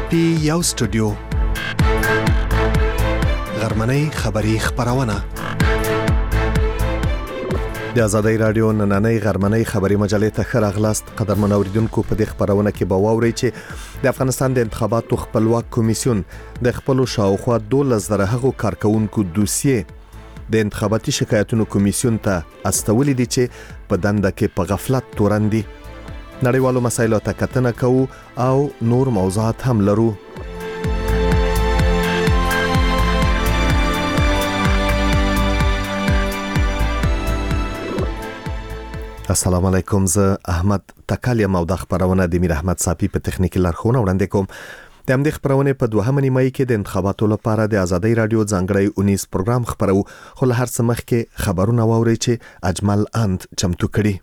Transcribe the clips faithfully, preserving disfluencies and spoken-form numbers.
پی یو سټوډیو غرمنۍ خبری خبرونه د ازادۍ رادیو نننۍ غرمنۍ خبری مجلې ته ښه راغلاست. قدرمن اوریدونکو، په دې خبرونه کې به واورئ چې د افغانستان د انتخاباتو خپلواک کمیسیون د خپل شاوخوا دولس زره هغو کارکونکو دوسیې د انتخاباتي شکایتونو کمیسیون ته استولې دي چې په دنده کې په غفلت تورن دي. نړیوالو مسایلو ته کتنه کوو او نور موضوعات هم لرو. السلام علیکم، زه احمد تکل یم او د خبرونه د میر احمد صافی په تخنیکی لارښوونه وړاندې کوم. د همدې خبرونه په دوهمه نیمه کې د انتخاباتو لپاره د ازادۍ رادیو ځانګړی اونیز پروګرام خبرو، خو له هر څه مخکې خبرونه واورئ چې اجمل اند چمتو کړي.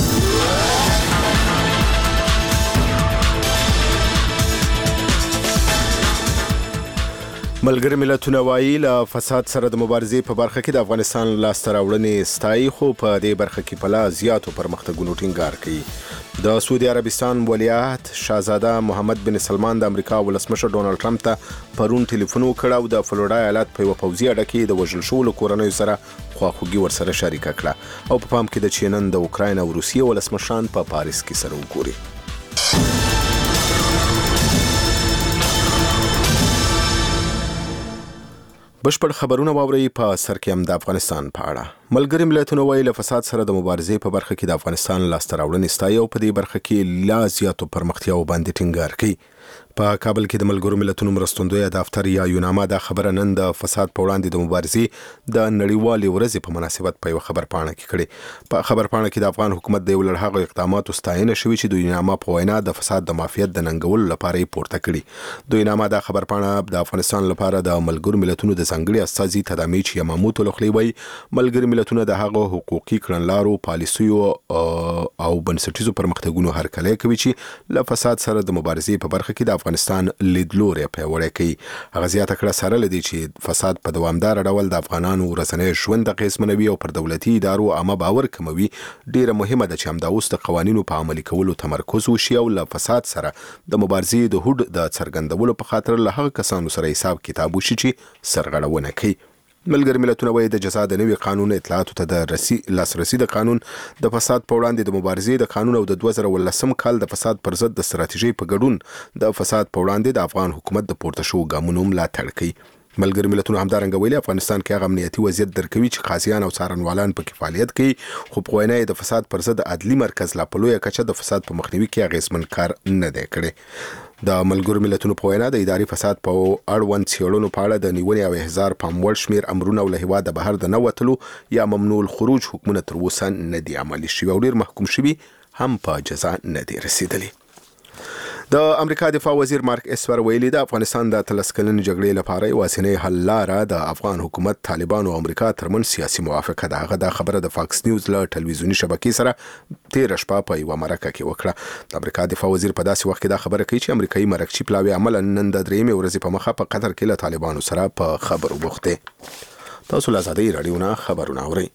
ملګری ملتونه وایي له فساد سره د مبارزې په برخه کې د افغانستان لاسته راوړنې ستایي، خو په دې برخه کې په لا زیاتو پرمختګونو ټینګار کوي. د سعودي عربستان ولیعهد شاهزاده محمد بن سلمان د امریکا ولسمشر ډونالد ټرمپ ته پرون ټلیفون وکړ او د فلوریدا ایالت په یو پوځي اډه کې د وژل شوو کورنیو سره خواخوږي ورسره شریکه کړه او په پام کې د چینن د اوکراین او روسیې ولسمشران په پاریس کې سره وګوري. بشپړ خبرونه واوري په سر کې هم د افغانستان په اړه. ملګری ملتونه وایي له فساد سره د مبارزې په برخه کې د افغانستان لاسته راوړنې ستایي او په دې برخه کې لا زیاتو پرمختیاو باندې ټینګار کوي. په کابل کې د ملګرو ملتونو مرستندوی دفتر یا یوناما دا خبره نن د فساد په وړاندې د مبارزې د نړیوالې ورځې په مناسبت په یو خبر پاڼه کې کړي. په خبر پاڼه کې د افغان حکومت د یو لړ هغو اقداماتو ستاینه شوې چې د یوناما په وینا د فساد د مافیت د ننګولو لپاره یې پورته کړي. د یوناما دا خبر پاڼه د افغانستان لپاره د ملګرو ملتونو د ځانګړي استازي تدامیچ یماموتو لخوا وایي ملګري ملتونه د هغو حقوقي کړنلارو، پالیسیو او بنسټیزو پرمختګونو هرکلی کوي چې له فساد سره د مبارزې په برخه کې د افغانستان لیدلوري پیاوړی کوي. هغه زیاته کړه سره لدی چې فساد په دوامدار ډول د افغانانو ورځنی ژوند اغیزمنوي او پر دولتي ادارو عامه باور کموي. ډیره مهمه ده چې همدا اوس د قوانینو په عملي کولو تمرکز وشي او له فساد سره د مبارزې د هوډ د څرګندولو په خاطر له هغه کسانو سره حساب کتاب وشي چې سرغړونه کوي. ملګری ملتونه وایي د جزا د نوي قانون اطلاعاتو ته د رسی لاسرسي د قانون د فساد په وړاندې د مبارزې د قانون او د دوه زره ولسم کال د فساد پر ضد د ستراتیژۍ په ګډون د فساد په وړاندې د افغان حکومت د پورته شوو ګامونو ملاتړ کوي. ملګری ملتونه همدارنګه ویلي افغانستان کې هغه امنیتي وضعیت درکوي چې قاضیان او څارنوالان پکې فعالیت کوي، خو په وینا یې د فساد پر ضد عدلي مرکز لا په لویه کچه د فساد په مخنیوي کې اغیزمن کار نه دی کړی. د ملګرو ملتونو په وینا د اداري فساد په اړوند څېړنو په اړه د نیونې او احضار پاموړ شمیر امرونه او له هېواده بهر د نه وتلو یا ممنوع الخروج حکمونه تر اوسه نه دي عملي شوي او ډېر محکوم شوي هم په جزا نه دي رسېدلي. د امریکا دفاع وزیر مارک اسپر ویلي د افغانستان د اتلس کلنې جګړې لپاره یوازینۍ حل لاره د افغان حکومت، طالبان او امریکا ترمنځ سیاسي موافقه ده. هغه دا خبره د فاکس نیوز له ټلویزیوني شبکې سره تېره شپه په یوه مرکه کې وکړه. د امریکا دفاع وزیر په داسې وخت کې دا خبره کوي چې امریکایي مرکچي پلاوي عملا نن د درېیمې ورځې په مخه په قطر کې له طالبانو سره په خبرو بوخت دی. تاسو له ازادۍ رادیو نه خبرونه اورئ.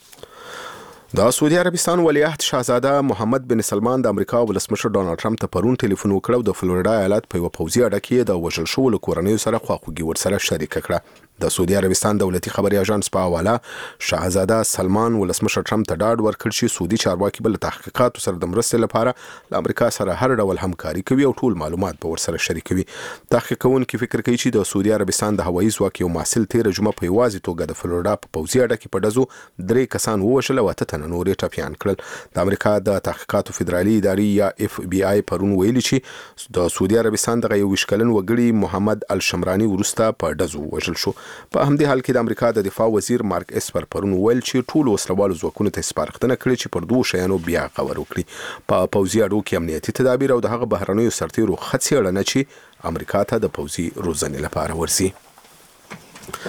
د سعودي عربستان ولیعهد شاهزاده محمد بن سلمان د امریکا ولسمشر ډونالد ټرمپ ته پرون ټلیفون وکړ او د فلوریدا ایالت په یو پوځي اډه کې د وژل شوو کورنیو سره خواخوږي ورسره شریکه کړه. د سعودي عربستان دولتي خبري اژانس په حواله شاهزاده سلمان ولسمشر ټرمپ ته ډاډ ورکړ چې سعودي چارواکي بل تحقیقاتو سره د مرستې لپاره له امریکا سره هر ډول همکاري کوي او ټول معلومات به ورسره شریکوي. تحقیق کوونکي فکر کوي چې د سعودي عربستان د هوایي ځواک یو محصل تېره جمعه په یوازې توګه د فلوریدا په پوځي اډه کې په ډزو درې کسان ووژل او اته تنه نور یې ټپیان کړل. د امریکا د تحقیقاتو فدرالي ادارې یا اف بی آی پرون ویلي چې د سعودي عربستان دغه یو ویشت کلن وګړي محمد الشمراني وروسته په ډزو وژل شو. په همدې حال کې د امریکا د دفاع وزیر مارک اسپر پرون ویل چې ټول وسلوالو ځواکونو ته سپارښتنه کړې چې پر دوه شیانو بیا غور وکړي: په پوځي اډو کې امنیتي تدابیر او د هغه بهرنیو سرتیرو څېړنه چې امریکا ته د پوځي روزنې لپاره ورسي.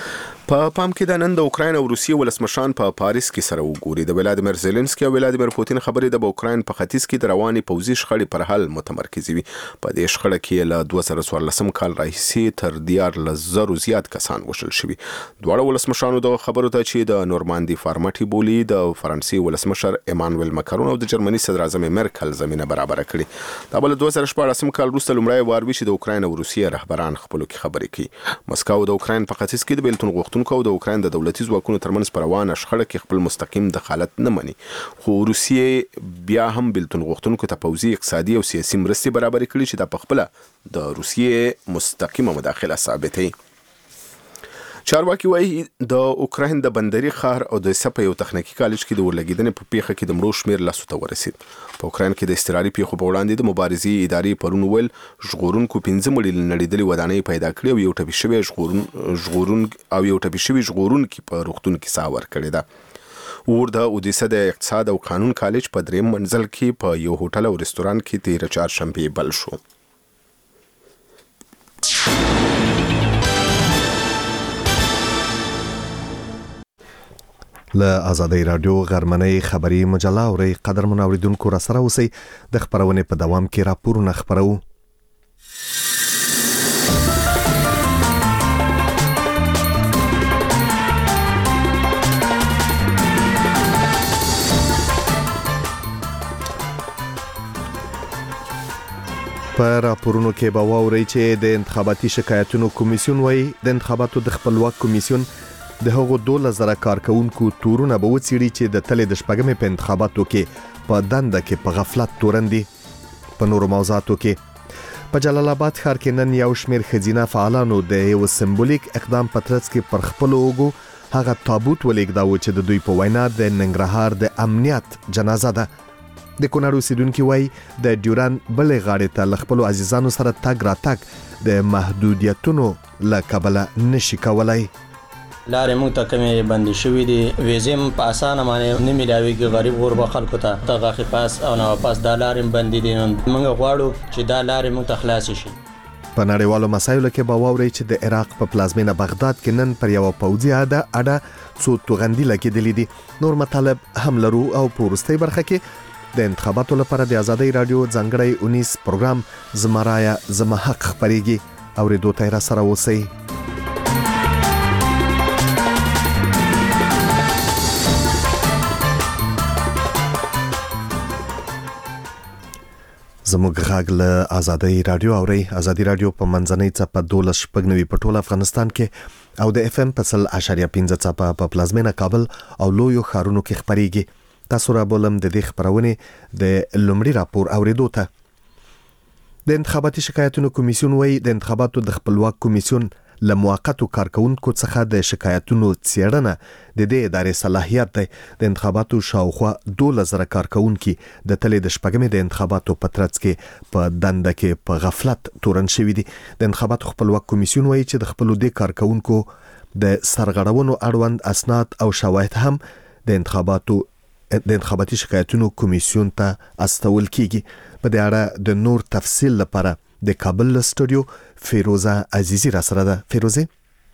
په پام کې د نن د اوکراین او روسیې ولسمشان په پاریس کې سره وګوري. د ولادیمیر زيلنسکي او ولادیمیر پوتین خبرې د اوکراین په ختیځ کې د رواني پوځي شخړې پر حل متمرکز وي. په دې شخړه کې له دوه زره څوارلسم کال راهیسې تر دیارلس زرو زیات کسان وشل شوي. دواړه ولسمشانو د خبرو ته چې د نورماندي فارمټي بولی د فرانسې ولسمشر ایمانوئل ماکرون او د جرمني صدر اعظم مرکل زمينه برابر کړې. دا بل دوه زره شپږم کال وروسته لومړی وار وی چې د اوکراین او روسیې رهبران خپلو کې خبرې کوي. مسکو د اوکراین په ختیځ کې د بیلتون غوښتونکو او د اوکراین د دولتي ځواکونو ترمنځ پر روانه شخړه کې خپل مستقیم دخالت نه مني، خو روسیې بیا هم بیلتون غوښتونکو ته پوځي، اقتصادي او سیاسي مرستې برابر کړي چې د پخپله د روسیې مستقیمه مداخله ثابتوي. چارواکي وایي د اوکراین د بندري ښار او د سپه یو تخنیکی کالج کې د ورلګیدنې په پیښه کې د مړو شمیر لاسو ته ورسید. په اوکراین کې د استرالي پیښو په وړاندې د مبارزې ادارې پرون ویل ژغورونکو پنځه مړي نړیدلې ودانۍ پیدا کړې او یو ټپي شوی ژغورون ژغورون او یو ټپي شوی ژغورونکي په روغتون کې ساه ورکړې ده. ور د اودیسه د اقتصاد او قانون کالج په دریم منزل کې په یو هوټل او رستوران کې تیر چهارشنبه بل شو. له آزادۍ رادیو غرمنۍ خبري مجله اوري قدر منوریدونکو را سره اوسئ. د خبرونې په دوام کې راپورونه خبرو. په راپورونو کې به واورئ چې د انتخاباتي شکایتونو کمیسیون وایي د انتخاباتو د خپلواک کمیسیون د هغو دوله زره کارکونکو تورونه به وڅیړي چې د تلې د شپږمې په انتخاباتو کې په دنده کې په غفلت تورندي. په نورو موضوعاتو کې په جلال آباد ښار کې نن یو شمېر ښځینه فعالانو د یو سمبولیک اقدام په ترڅ کې پر خپلو اوږو هغه تابوت ولېږداوه چې د دوی په وینا د ننګرهار د امنیت جنازه ده. د کونړ اوسیدونکي وایي د ډیورن بلې غاړې ته له خپلو عزیزانو سره تګ راتګ د محدودیتونو له کبله نشي کولی. لارې موږ ته کمې بندې شوي دي، ویزې هم په اسانه باندې نه میلاویږي غریب غربه خلکو ته. د غاښي پاس او نوه پاس دا لارې بندې دي. موږ غواړو چې دا لارې موږ ته خلاصې شي. په نړیوالو مسایلو کې به واورئ چې د عراق په پلازمینه بغداد کې نن پر یوه پوځي اډه اډه څو توغندي لګېدلي دي. نور مطالب هم لرو او په وروستۍ برخه کې د انتخاباتو لپاره د آزادۍ رادیو ځانګړی اونیز پروګرام زما رایه زما حق خپرېږي. اورېدو ته یې را سره اوسئ. زموږ غږ له آزادۍ رادیو اوري. آزادۍ رادیو په منځنۍ څپه دولس شپږ نوي په ټول افغانستان کې او د اف ام په سل اشاریه پنځه څپه په پلازمینه کابل او لویو ښارونو کې خپرېږي. تاسو را بولم د دې خبرونې د لومړي راپور اوریدو ته. د انتخاباتي شکایتونو کمیسیون وایي د انتخاباتو د خپلواک کمیسیون له موقتو کارکونکو څخه د شکایتونو څېړنه د دې ادارې صلاحیت دی. د انتخاباتو شاوخوا دولس زره کارکونکي د تلې د شپږمې د انتخاباتو په ترڅ کې په دنده کې په غفلت تورن شوي دي. د انتخاباتو خپلواک کمیسیون وایي چې د خپلو دې کارکونکو د سرغړونو اړوند اسناد او شواهد هم د انتخاباتو د انتخاباتي شکایتونو کمیسیون ته استول کیږي. په دې اړه د نور تفصیل لپاره د کابل له سټوډیو فیروزه عزیزی را سره ده. فیروزه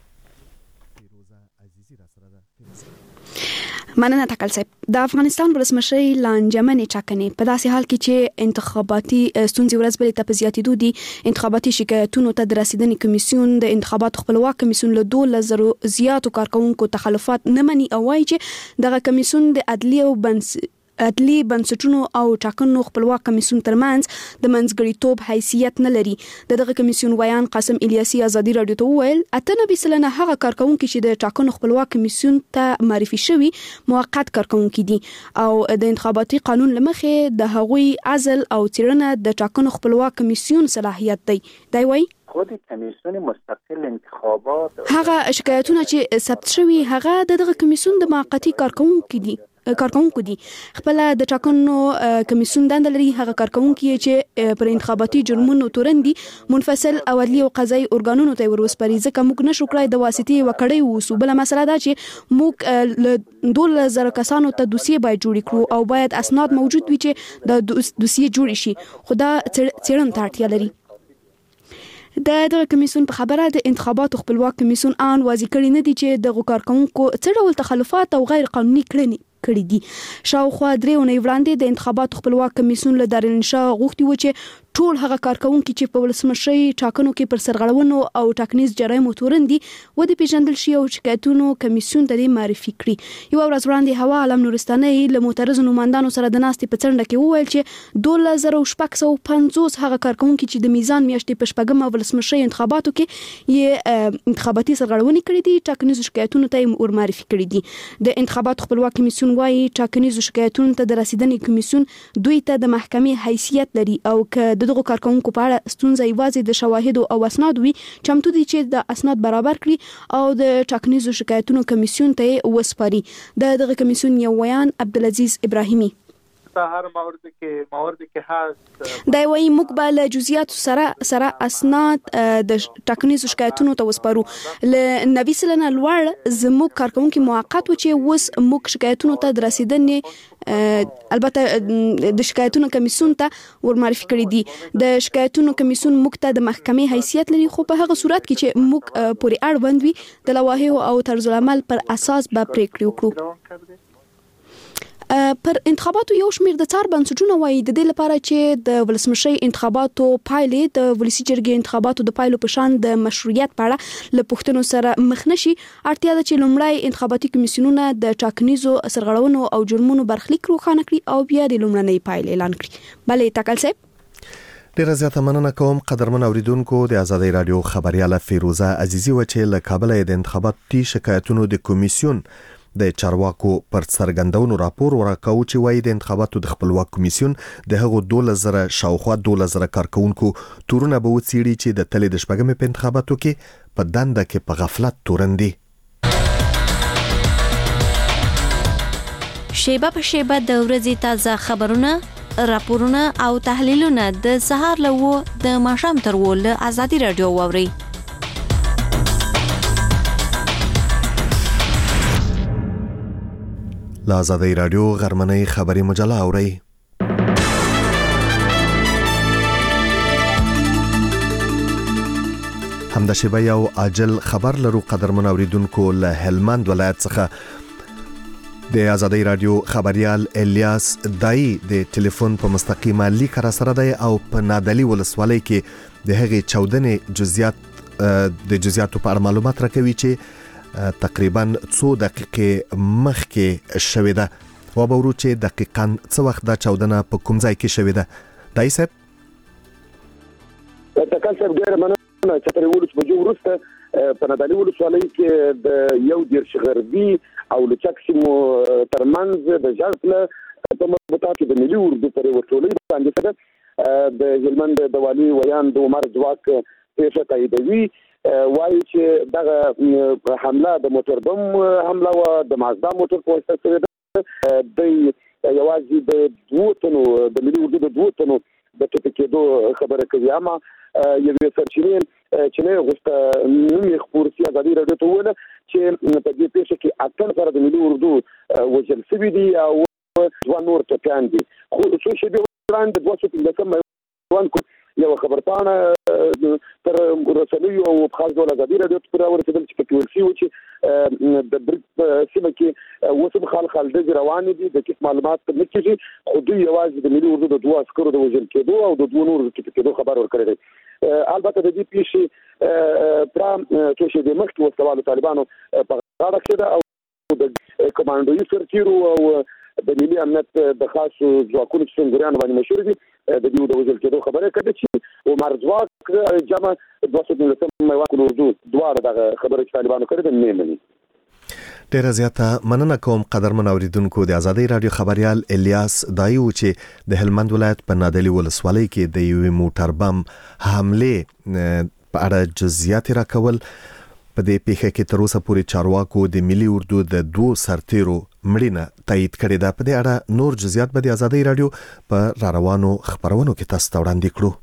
مننه تکل صاحب. د افغانستان ولسمشر لانجمنې ټاکنې په داسې حال کې چې انتخاباتي ستونزې ورځ بلې ته په زیاتېدو دي، انتخاباتي شکایتونو ته د رسیدنې کمیسیون د انتخاباتو خپلواک کمیسیون له دولس زرو زیاتو کارکونکو تخلفات نه مني او وایي چې دغه کمیسیون د عدلي او بنس عدلي بنسټونو او ټاکنو خپلواک کمیسیون ترمنځ د منځګړیتوب حیثیت نه لري. دغه کمیسیون ویان قاسم الیاسي آزادي رادیو ته وویل اته نوي سلنه هغه کارکونکي چې د ټاکنو خپلواک کمیسیون ته معرفي شوي موقت کارکونکي دي او د انتخاباتي قانون لمخې د هغوی عزل او څېړنه د ټاکنو خپلواک کمیسیون صلاحیت دی. دی وایي خود کمیسیون مستقل انتخابات هغه شکایتونه چې ثبت شوي هغه دغه کمیسیون د موقتي کارکونکو دي کارکونکو دي. خپل د ټاکنو کمیسیون دنده لري هغه کارکونکي چې پر انتخاباتي جرمونو تورندي منفصل او عدلي او قضایي ارګانونو ته ورسپاري. ځکه موږ نشو کړای د واسطې وکړې وسو. بل مسله دا چې موږ له دولس زره کسانو ته دوسیه باید جوړ کړو او باید اسناد موجود وي چې د دوسیه جوړ شي. خو دا څېړنې ته اړتیا لري. د دغه کمیسیون په خبره د انتخاباتو خپلواک کمیسیون آن واضح کړی نه دي چې د کارکونکو څه ډول تخلفات او غیر قانوني کړنې کړی دي. شاوخوا درې اونۍ وړاندې د انتخاباتو خپلواک کمیسیون له دارالانشا غوښتي و چې ټول هغه کارکونکي چې په ولسمشرۍ ټاکنو کې پر سرغړونو او ټاکنیز جرایمو تورن دي و د پیژندل شي او شکایتونو کمیسیون ته معرفي کړي. یو ورځ وړاندې هوا عالم نورستاني له معترضو نمائندانو سره د ناستې په څنډه کې وویل چې دوه زره شپږ سوه پنځوس هغه کارکونکي چې د میزان میاشتې په شپږمه ولسمشرۍ انتخاباتو کې یې انتخاباتي سرغړونې کړې دي ټاکنیزو شکایتونو ته ور معرفي کړي دي. د انتخاباتو خپلواک کمیسیون وايي ټاکنیزو شکایتونو ته د رسیدنې کمیسیون دوی ته د محکمې حیثیت لري او ک دغه کارکونکو په اړه ستونزه یوازې د شواهدو او اسنادو وي چمتو دي چې د اسناد برابر کړي او د ټاکنیزو شکایتونو کمیسیون ته وسپاري. د دغه کمیسیون یو ویان عبدالعزیز ابراهیمي هر مورد کې مورد کې خاص دا وایي موږ به له جزئیات سره سره اسناد د ټاکنیزو شکایتونو ته وسپارو. ل نوي سلنه لوړ زموږ کارکونکو موقت و چې وس موږ شکایتونو ته د رسیدنې البته د شکایتونو کمیسیون ته ور معرفي کړی دي. د شکایتونو کمیسیون موږ ته د محکمې حیثیت لري خو په هغه صورت کې چې موږ پورې اړوند وي د لوایحو او طرز العمل پر اساس به پریکړې وکړو. پر انتخاباتو یو شمېر د څار بنسټونو وايي د دې لپاره چې د ولسمشرۍ انتخاباتو پایلې د ولسی جرګې انتخاباتو د پایلو په شان د مشروعیت په اړه له پوښتنو سره مخ نشي. اړتیا ده چې لومړی انتخاباتي کمیسیونونه د ټاکنیزو سرغړونو او جرمونو برخلیک روښانه کړي او بیا د لومړنۍ پایلې اعلان کړي. بلې تکل صاحب ډیره زیاته مننه کوم. قدرمن اوریدونکو د آزادۍ رادیو خبرياله فیروزه عزیزی و چې له کابل د انتخاباتي شکایتونو د کمیسیون د چارواکو پر څرګندونو راپور ورکاو چې وایي د انتخاباتو د خپلواک کمیسیون د هغو دوه زره شاوخوا دوه زره کارکونکو تورونه به وڅېړي چې د تلې د شپږمې په انتخاباتو کې په دنده کې په غفلت تورن دي. شیبه په شیبه د ورځې تازه خبرونه، راپورونه او تحلیلونه د سهار له و د ماښام تر و له آزادۍ رادیو واورئ. له آزادۍ رادیو غرمنۍ خبري مجله اورئ. همدا شیبه یو عاجل خبر لرو قدرمن اوریدونکو. له هلمند ولایت څخه د آزادۍ رادیو خبريال الیاس دای د ټلیفون په مستقیمه لیک را سره دی او په نادلی ولسوالۍ کې د هغې چودنې جزئیات د جزئیاتو په اړه معلومات راکوي چې تقریبا څو دقیقې مخکې شوې ده. و به ورو چې دقیقاً څه وخت دا چودنه په کوم ځای کې شوې ده. دای صاحب تکل صاحب ډېره مننه چې تر اوولس بجو وروسته په نادعلي ولسوالۍ کې د یو دېرش غربي او لچک سیمو ترمنځ د جرپله په مربوطه کې د ملي اردو پر یوه ټولۍ باندې څه د هلمند د والي ویان د عمر ځواک پیښه تاییدوي. وایي چې دغه حمله د موټر بم حمله وه د مازدا موټر په واسطه شوې ده. دوی یوازې د دوو تنو د ملي اردو د دوو تنو د ټپي کېدو خبره کوي. اما یوې سرچینې چې نه غوښته نوم یې خپور سي ازادي راډیو ته وویله چې په دې پیښه کې اته نفره د ملي اردو وژل شوي دي او دوه نور ټپیان دي. خو څو شېبې وړاندې دوه سوه پنځلسم میوان یو خبرپاڼه تر رسنیو او خاص ډول ازادي راډیو ته راورسېدل چې پکې ویل شوي چې د برګ په سیمه کې اوس هم خال خال ډزې روانې دي. د کیس معلومات نه کېږي خو دوی یوازې د ملي اردو د دوه عسکرو د وژل کېدو او د دوه نورو د ټپي کېدو خبر ورکړی دی. البته د دې پیښې پرا څو شېبې مخکې وسلوالو طالبانو په غاړه کښې ده او د کمانډوي سرتیرو او د ملي امنیت د خاصو ځواکونو چې سنګریان باندې مشهور دي د دې د وژل کېدو خبره کوي چې عمر ځواک جمع دوه سوه پنځلسم میوان اردو دواړه دغه خبره چې طالبانو کړې ده نه مني. ډیره زیاته مننه کوم قدرمن اوریدونکو. د آزادۍ رادیو خبريال الیاس دایو چې د هلمند ولایت په نادعلي ولسوالۍ کې د یوې موټر بم حمله په اړه جزئیات راکول. په دې پیښه کې تر اوسه پورې چارواکو د ملي اردو د دوه سرتیرو مړینه تایید کړې ده. په دې اړه نور جزئیات به د آزادۍ رادیو په را روانو خبرونو کې تاسو ته وړاندې کړو.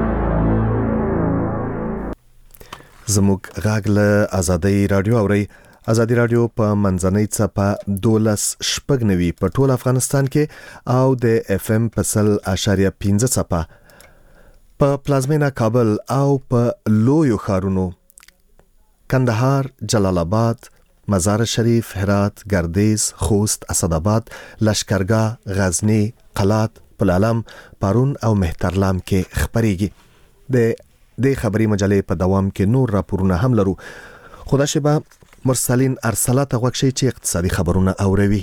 زموږ غاګ له آزادۍ رادیو اوري. ازادي رادیو په منځنۍ څپه دولس شپږ نوي په ټول افغانستان کې او د اف ام په سل اشاریه پنځه څپه په پلازمینه کابل او په لویو ښارونو کندهار، جلال آباد، مزار شریف، هرات، گردیز، خوست، اسداباد، لشکرګاه، غزنی، قلات، پلالم، پارون او مهترلام کې خبريږي. د دې خبري مجلې په دوام کې نور راپورونه هم لرو. خدا شبا مرسلین ارسلات غوښشي چې اقتصادي خبرونه اوروي.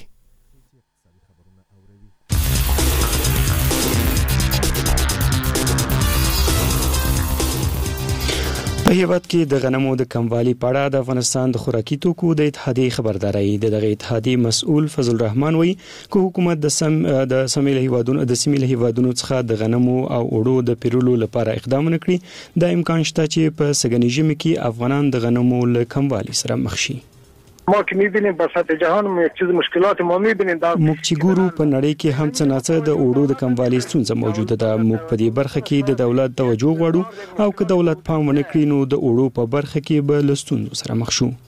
په هیواد کې د غنمو د کموالي په اړه د افغانستان د خوراکي توکو د اتحادیې خبرداري د دغه اتحادیې مسؤل فضل الرحمن وایي چې حکومت د سم د سمیل هیوادونو د سمیل هیوادونو څخه د غنمو او اوړو د پیرولو لپاره اقدام وکړي. د امکان شته چې په سګنی ژمي کې افغانان د غنمو له کموالي سره مخ شي. ما که می‌بینیم به سطح جهان یک چیز مشکلات ما می‌بینیم در موږ چې ګورو په نړۍ کې هم څه ناڅه د اوړو د کموالي ستونزه موجوده ده. موږ په دې برخه کې د دولت توجه غواړو او که دولت پام ونه کړي نو د اوړو په برخه کې به له ستونزو سره مخ شو.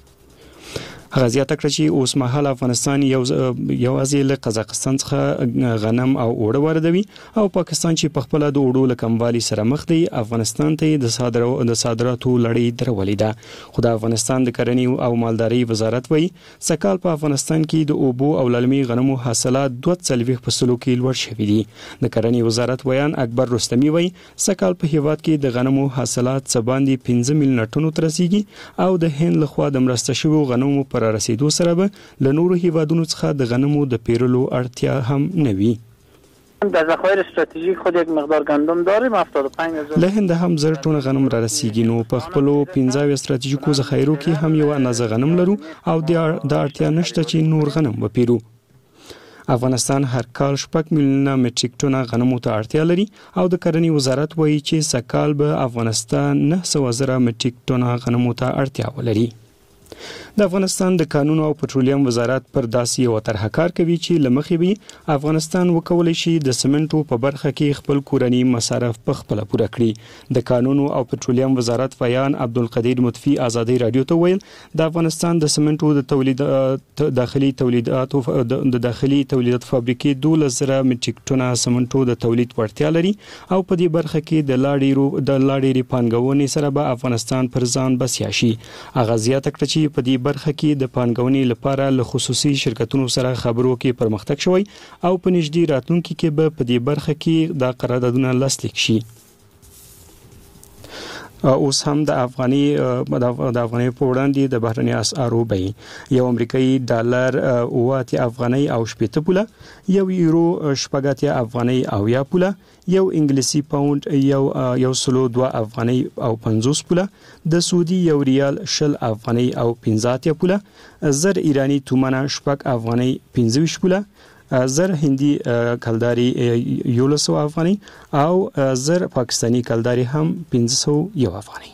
هغه زیاته کړه چې اوس مهال افغانستان یو یوازې له قزاقستان څخه غنم او اوړه واردوي او پاکستان چې په خپل د اوړو له کموالي سره مخ دی افغانستان ته د صادرو د صادراتو لړۍ درولې ده. خو د افغانستان د کرنې او مالدارۍ وزارت وایي سکهال په افغانستان کې د اوبو او للمي غنمو حاصلات دوه څلوېښت فصلو کې لوړ شوي دي. د کرنې وزارت ویان اکبر رستمی وایي سکهال په هیواد کې د غنمو حاصلات څه باندې پنځه میلیونه ټنو ته رسیږي او د هند لخوا د مرسته شویو غنمو پر رسیدو سره به له نورو هیوادونو څخه د غنمو د پیرلو اړتیا هم نه وي. در ذخایر استراتژیک خود یک مقدار گندم داریم هفتاد و پنج هزار له هند هم زر ټونه غنم را رسیږي. نو په خپلو پنځه استراتیژیکو ذخایرو کې هم یو اندازه غنم لرو او د اړتیا نشته چې نور غنم وپیرو. افغانستان هر کال شپږ میلیونه مټریک ټنه غنمو ته اړتیا لري او د کرنې وزارت وایي چې سکهال به افغانستان نه سوه زره مټریک ټنه غنمو ته اړتیا ولري. د افغانستان د قانون او پټرولیم وزارت پر داسې یو طرح کار کوي چې لمخې به افغانستان وکولای شي د سمنټو په برخه کې خپل کورنی مصارف په خپل پوره کړي. د قانون او پټرولیم وزارت ویان عبدالقدیر مطفی ازادي رادیو ته ویل د افغانستان د سمنټو د تولید داخلي تولیدات او د داخلي تولیدات فابریکې دولس زره مټریک ټنه سمنټو د تولید وړتیا لري او په دې برخه کې د لاړې د لاړې پانګونې سره به افغانستان پر ځان بسیا شي. هغه زیاته کړه چې په دې برخه کې د پانګونې لپاره له خصوصي شرکتونو سره خبرو کې پرمختګ شوی او په نږدې راتلونکي کې به په دې برخه کې د قراردادونه لاسلیک شي. اوس هم د افغاني د افغاني په وړاندې د بهرني اسعارو بیې یو امریکایي ډالر اوه افغاني او شپږ پوله، یو یورو شپږ افغاني او یا پوله، یو انګلیسي پاوند یو یو سلو دوه افغاني او پنځوس پوله، د سعودي یو ریال شل افغاني او پنځه پوله، زر ایرانی تومنه شپږ افغاني پنځه ویشت پوله، زر هندي کلداري یولسو افغاني او زر پاکستاني کلداري هم پنځه سوه یو افغاني.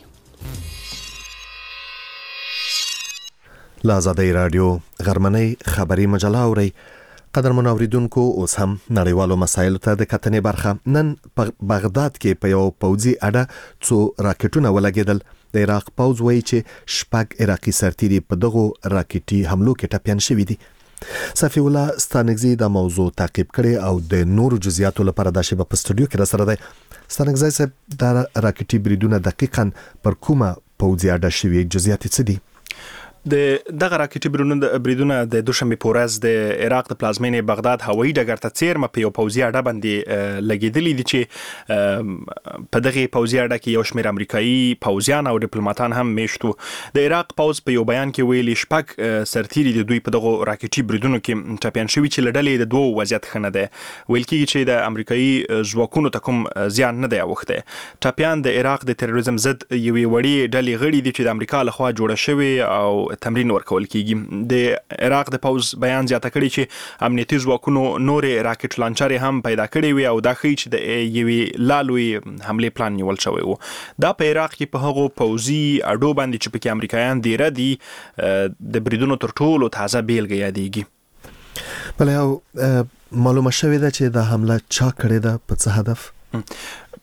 لازادی رادیو غرمنۍ خبری مجله اوري. قدرمن اوریدونکو اوس هم نړیوالو مسایلو ته د کتنې برخه. نن په بغداد کې په یو پوځي اډه څو راکټونه ولګېدل. د عراق پوځ وایي چې شپږ عراقي سرتیري په دغو راکټي حملو کې ټپیان شوي دي. صفی الله ستانګزی د موضوع تعقیب کړي او د نورو جزئیاتو لپاره د شبه په استودیو کې را سره دی. ستانګزی صاحب د راکټي بریدونه دقیقاً پر کومه پوځي اډه شوي جزئیات څه دي؟ د دغه راکټي بریدونه د دوشنبه په ورځ د عراق د پلازمینې بغداد هوایي ډګر ته څیرمه په یو پوځي اډه باندې لګیدلې دي چې په دغه پوځي اډه کې یو شمېر امریکایي پوځیان او ډیپلوماټان هم میشتو. د عراق پوځ په یو بیان کې ویلي شپږ سرتیري د دوی په دغه راکټي بریدونو کې ټپیان شوي چې لړلې د دوه وضعیت خنه ده. ویل کېږي چې د امریکایي ځواکونو ته کوم زیان نه دی اوخته. ټپیان د عراق د تروریزم ضد یوې وړې ډلې غړي دي چې د امریکا لخوا جوړه شوی او تمرین ورکول کیږي. د عراق د پوز بیان زیاته کړی چې امنیتي ځواکونو نورې راکټ لانچرې هم پیدا کړې وي او دا ښیي چې د یوې لالوي حمله پلان نیول شوی وو. دا په عراق کې په هغو پوځي اډو باندې چې پکې امریکایان دیره دي د بریدونو تر ټولو تازه بیلګه یادېږي. بله او معلومه شوې ده چې دا حمله چا کړې ده، په څه هدف؟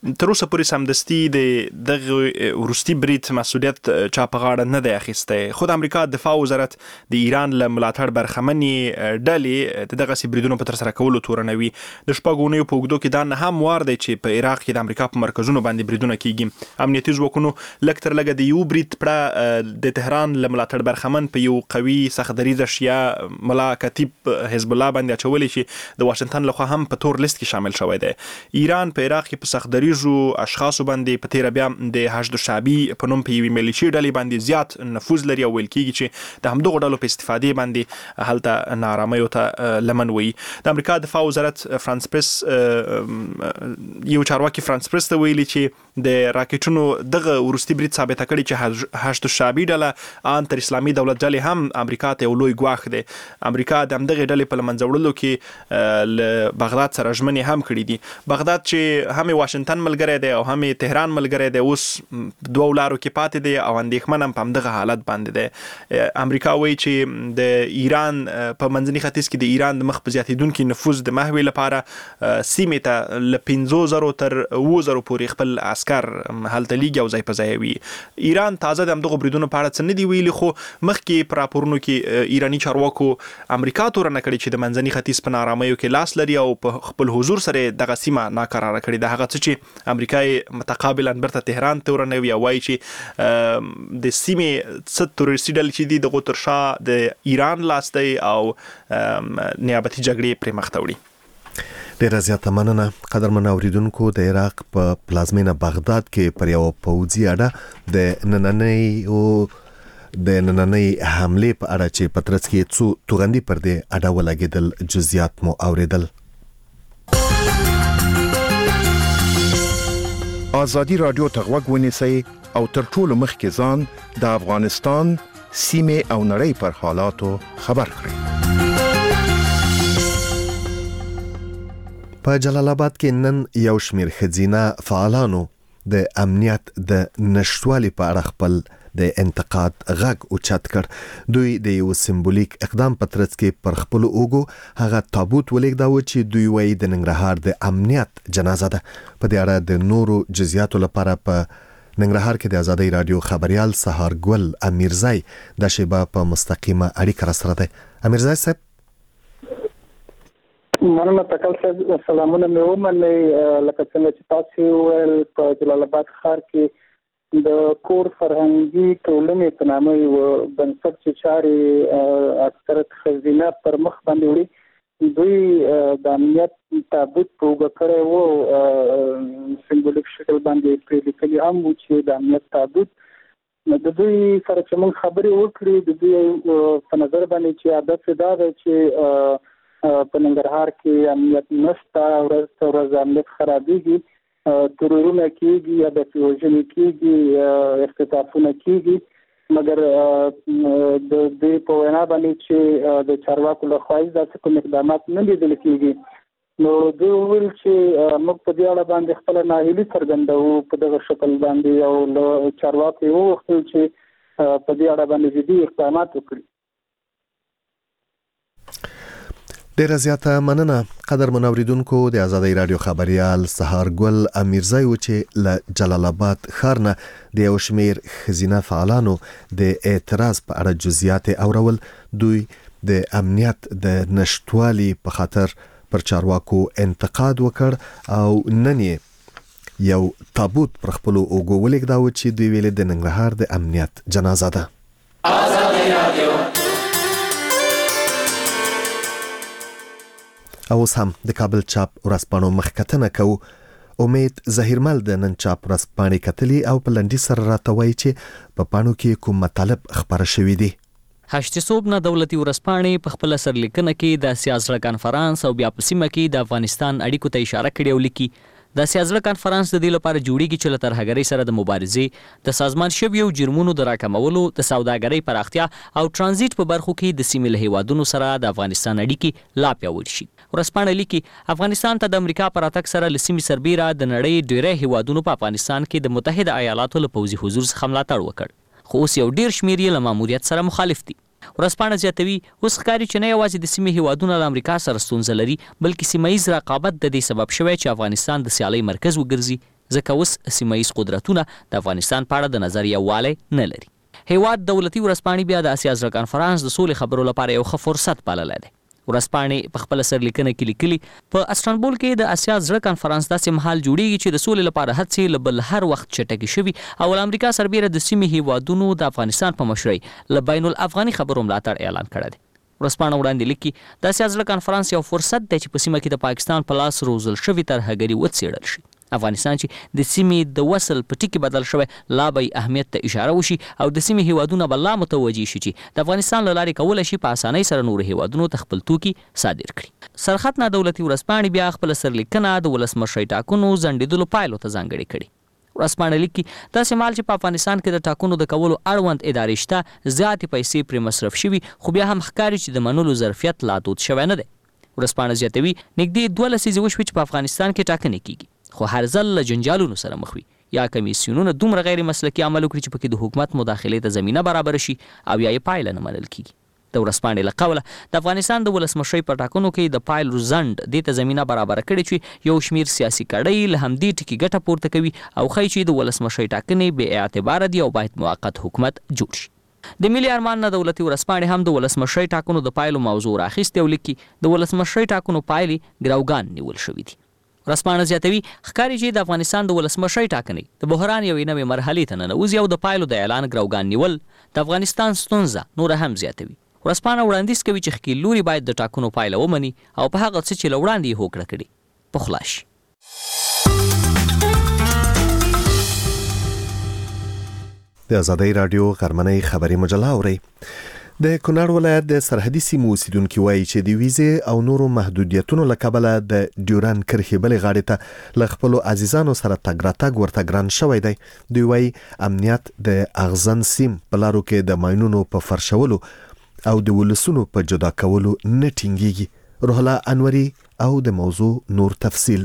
تر اوسه پورې سمدستي د دغه وروستي برید مسؤلیت چا په غاړه نه دی اخیستی. خو د امریکا دفاع وزارت د ایران له ملاتړ برخمنې ډلې د دغسې بریدونو په ترسره کولو تورنوي. د شپږو اونیو په اوږدو کې دا نه هم وار دی چې په عراق کې د امریکا په مرکزونو باندې بریدونه کیږي. امنیتي ځواکونو لږ تر لږه د یو برید پړه د تهران له ملاتړ برخمن په یو قوي سختدریځه شیعه ملا کتیب حزب الله باندې اچولی چې د واشنگټن لخوا هم په تور لیست کې شامل شوی دی. ایران په عراق کې په سختدریځو اشخاصو باندې په تیره بیا د حشد الشعبي په نوم په یوې ملیشي ډلې باندې زیات نفوذ لري او ویل کیږي چې د همدغو ډلو په استفادې باندې هلته ناارامۍ ته لمن وي. د امریکا دفاع وزارت فرانس پریس یو چارواکي فرانس پریس ته ویلي چې د راکټونو دغه وروستي برید ثابته کړي چې حشد الشعبي ډله ان تر اسلامي دولت ډلې هم امریکا ته یو لوی ګواښ دی. امریکا د همدغې ډلې په له منځه وړلو کې له بغداد سره ژمنې هم کړي دي. بغداد چې هم واشنگټن ملګری دی او هم تهران ملګری دی، اوس دوو لارو کې پاتې دی او اندېښمن هم په همدغه حالت باندې دی. امریکا وایي چې د ایران په منځني ختیځ کې د ایران د مخ په زیاتېدونکي نفوذ د محوې لپاره سیمې ته له پنځو زرو تر اوو زرو پورې خپل عسکر هلته لیږي او ځای په ځای وي. ایران تازه د همدغو بریدونو په اړه څه نه دي ویلي، خو مخکې په راپورونو کې ایراني چارواکو امریکا تورنه کړې چې د منځني ختیځ په ناارامیو کې لاس لري او په خپل حضور سره دغه سیمه ناکراره کړې ده. هغه څه چې امریکا متقابلا برته تهران تورنوي او وایي چې د سیمې څه تروریستي ډلې چې دي دغو تر شا د ایران لاس دی او نیابتي جګړې پرې مخ ته وړي. ډیره زیاته مننه قدرمن اوریدونکو. د عراق په پلازمینه بغداد کې پر یو پوځي اډه د نننۍ او د نننۍ حمله په اړه چې پترڅ کې څو توغندي پر دې اډه ولګېدل، جزئیات مو اوریدل. آزادی رادیو ته غوږ ونیسئ او تر ټولو مخکې ځان د افغانستان سیمې او نړۍ پر حالاتو خبر کړئ. په جلال آباد کې نن یو شمیر ښځینه فعالانو د امنیت د نشټوالي په اړه خپل د انتقاد غږ اوچت کړ. دوی د یو سمبولیک اقدام په ترڅ کې پر خپل اوګو هغه تابوت ولېږداوه چې دوی وایي د ننګرهار د امنیت جنازه ده. په دې اړه د نورو جزئیاتو لپاره په ننګرهار کې د آزادۍ رادیو خبريال سهار ګل امیرزای د شیبه په مستقیمه اړیکه را سره ده. امیرزای صاحب مننه تکل صاحب، سلامونه مې ومنئ. لکه څنګه چې تاسو ویل په جلال آباد ښار کې د کور فرهنګي ټولنې په نامه یو بنسټ چې چارې اکثرت ښځینه پر مخ باندې وړي، دوی د امنیت تابوت په اوږه کړی و، سمبولیک شکل باندې پرې لیکلي هم و چې د امنیت تابوت. د دوی سره چې موږ خبرې وکړې، د دوی په نظر باندې چې عادت دا دی چې په ننګرهار کې امنیت نشته، ورځ تر ورځ امنیت خرابېږي، ترورونه کېږي، هدف وژنې کېږي، اختطافونه کېږي، مګر د دې په وینا باندې چې د چارواکو لخوا داسې کوم اقدامات نه لیدل کېږي. نو دوی وویل چې موږ په دې اړه باندې خپله ناهیلي څرګندوو په دغه شکل باندې، او له چارواکو یې وغوښتل چې په دې اړه باندې جدي اقدامات وکړي. ډیره زیاته مننه قدرمن اوریدونکو. د آزادۍ رادیو خبريال سهار ګل امیرزای و چې له جلال آباد ښار نه د یو شمیر ښځینه فعالانو د اعتراض په اړه جزئیات اورول. دوی د امنیت د نشټوالي په خاطر پر چارواکو انتقاد وکړ او نن یې یو تابوت پر خپل اوګو ولېږداوه چې دوی ویل د ننګرهار د امنیت جنازه ده. آزادۍ رادیو او اوس هم د کابل چاپ ورځپاڼو مخکتنه کوو. امید ظهیرمل د نن چاپ ورځپاڼې کتلي او په لنډي سره راته وایي چې په پاڼو کې کوم مطالب خپاره شوي دي. هشت صوب نه دولتي ورځپاڼې په خپل سرلیکنه کې د سیاست کنفرانس او بیا په سیمه کې د افغانستان اړیکو ته اشاره کړې او لیکي د سیاست کنفرانس د دې لپاره جوړیږي چې له ترهګرۍ سره د مبارزې، د سازمان شویو جرمونو د راکمولو، د سوداګرۍ پراختیا او ترانزیت په برخو کې د سیمې له هیوادونو سره د افغانستان اړیکې لا پیاوړې شي. ورځپاڼه لیکي افغانستان ته د امریکا پر راتګ سره له سیمې سربیره د نړۍ ډیری هیوادونو په افغانستان کې د متحده ایالاتو له پوځي حضور څخه ملاتړ وکړ، خو اوس یو ډیر شمیر یې له ماموریت سره مخالف دي. ورځپاڼه زیاتوي اوس ښکاري چې نه یوازې د سیمې هیوادونه له امریکا سره ستونزه لري، بلکې سیمه ییز رقابت د دې سبب شوی چې افغانستان د سیالۍ مرکز وګرځي. ځکه اوس سیمایي قدرتونه د افغانستان په اړه د نظر یووالی نه لري. هیواد دولتي ورځپاڼې بیا د اسیا زړه کانفرنس د سولې خبرو لپاره یو ښه فرصت بللی دی. ورځپاڼې په خپله سرلیکنه کې لیکلي په استانبول کې د اسیا زړه کانفرنس داسې مهال جوړیږي چې د سولې لپاره هڅې له بل هر وخت چټکې شوي او له امریکا سربیره د سیمې هیوادونو د افغانستان په مشرۍ له بین الافغاني خبرو ملاتړ اعلان کړی دی. ورځپاڼه وړاندې لیکي د اسیا زړه کانفرنس یو فرصت دی چې په سیمه کې د پاکستان په لاس روزل شوي ترهګري وڅېړل شي. افغانستان چې د سیمې د وصل په ټکي بدل شوی لا به اهمیت ته اشاره وشي او د سیمې هیوادونه به لا متوجه شي چې د افغانستان له لارې کولی شي په اسانۍ سره نورو هیوادونو ته خپل توکي صادر کړي. سرحد نه دولتي ورځپاڼې بیا خپله سرلیکنه د ولسمشرۍ ټاکنو ځنډېدلو پایلو ته ځانګړې کړي. ورځپاڼه لیکي داسې مهال چې په افغانستان کې د ټاکنو د کولو اړوند ادارې شته زیاتې پیسې پرې مصرف شوي خو بیا هم ښکاري چې د منلو ظرفیت لا دود شوی نه دی. ورځپاڼه زیاتوي نږدې دوه لسیزې وشوې چې په افغانستان کې ټاکنې کیږي خو هر ځل له جنجالونو سره مخ وي یا کمیسیونونه دومره غیر مسلکي عمل وکړي چې پکې د حکومت مداخلې ته زمینه برابر شي او یا یې پایله نه منل کیږي. د ورځپاڼې له قوله د افغانستان د ولسمشرۍ په ټاکنو کې د پایلو ځنډ دې ته زمینه برابره کړې چې یو شمیر سیاسي کړۍ له همدې ټکي ګټه پورته کوي او ښایي چې د ولسمشرۍ ټاکنې بې اعتباره دي او باید موقت حکومت جوړ شي. د ملي ارمان نه دولتي ورځپاڼې هم د ولسمشرۍ ټاکنو د پایلو موضوع راخیستې او لیکي د ولسمشرۍ ټاکنو پایلې ګروګان نیول شوي دي. ورځپاڼه زیاتوي ښکاري چې د افغانستان د ولسمشرۍ ټاکنې د بحران یوې نوې مرحلې ته ننوځي او د پایلو د اعلان ګروګان نیول د افغانستان ستونزه نوره هم زیاتوي. ورځپاڼه وړاندیز کوي چې ښکیل لوري باید د ټاکنو پایله ومني او په هغه څه چې له وړاندې یې هوکړه کړې پخلا شي. د ازادۍ راډیو غرمنۍ خبري مجله اورئ. د کونړ ولایت د سرحدي سیمو اوسیدونکي وایي چې د ویزې او نورو محدودیتونو له کبله د ډیورن کرښې بلې غاړې ته له خپلو عزیزانو سره تګ راتګ ورته ګران شوی دی. دوی وایي امنیت د اغزن سیم په لارو کې د ماینونو په فرشولو او د ولسونو په جدا کولو نه ټینګیږي. روح الله انوري او د موضوع نور تفصیل.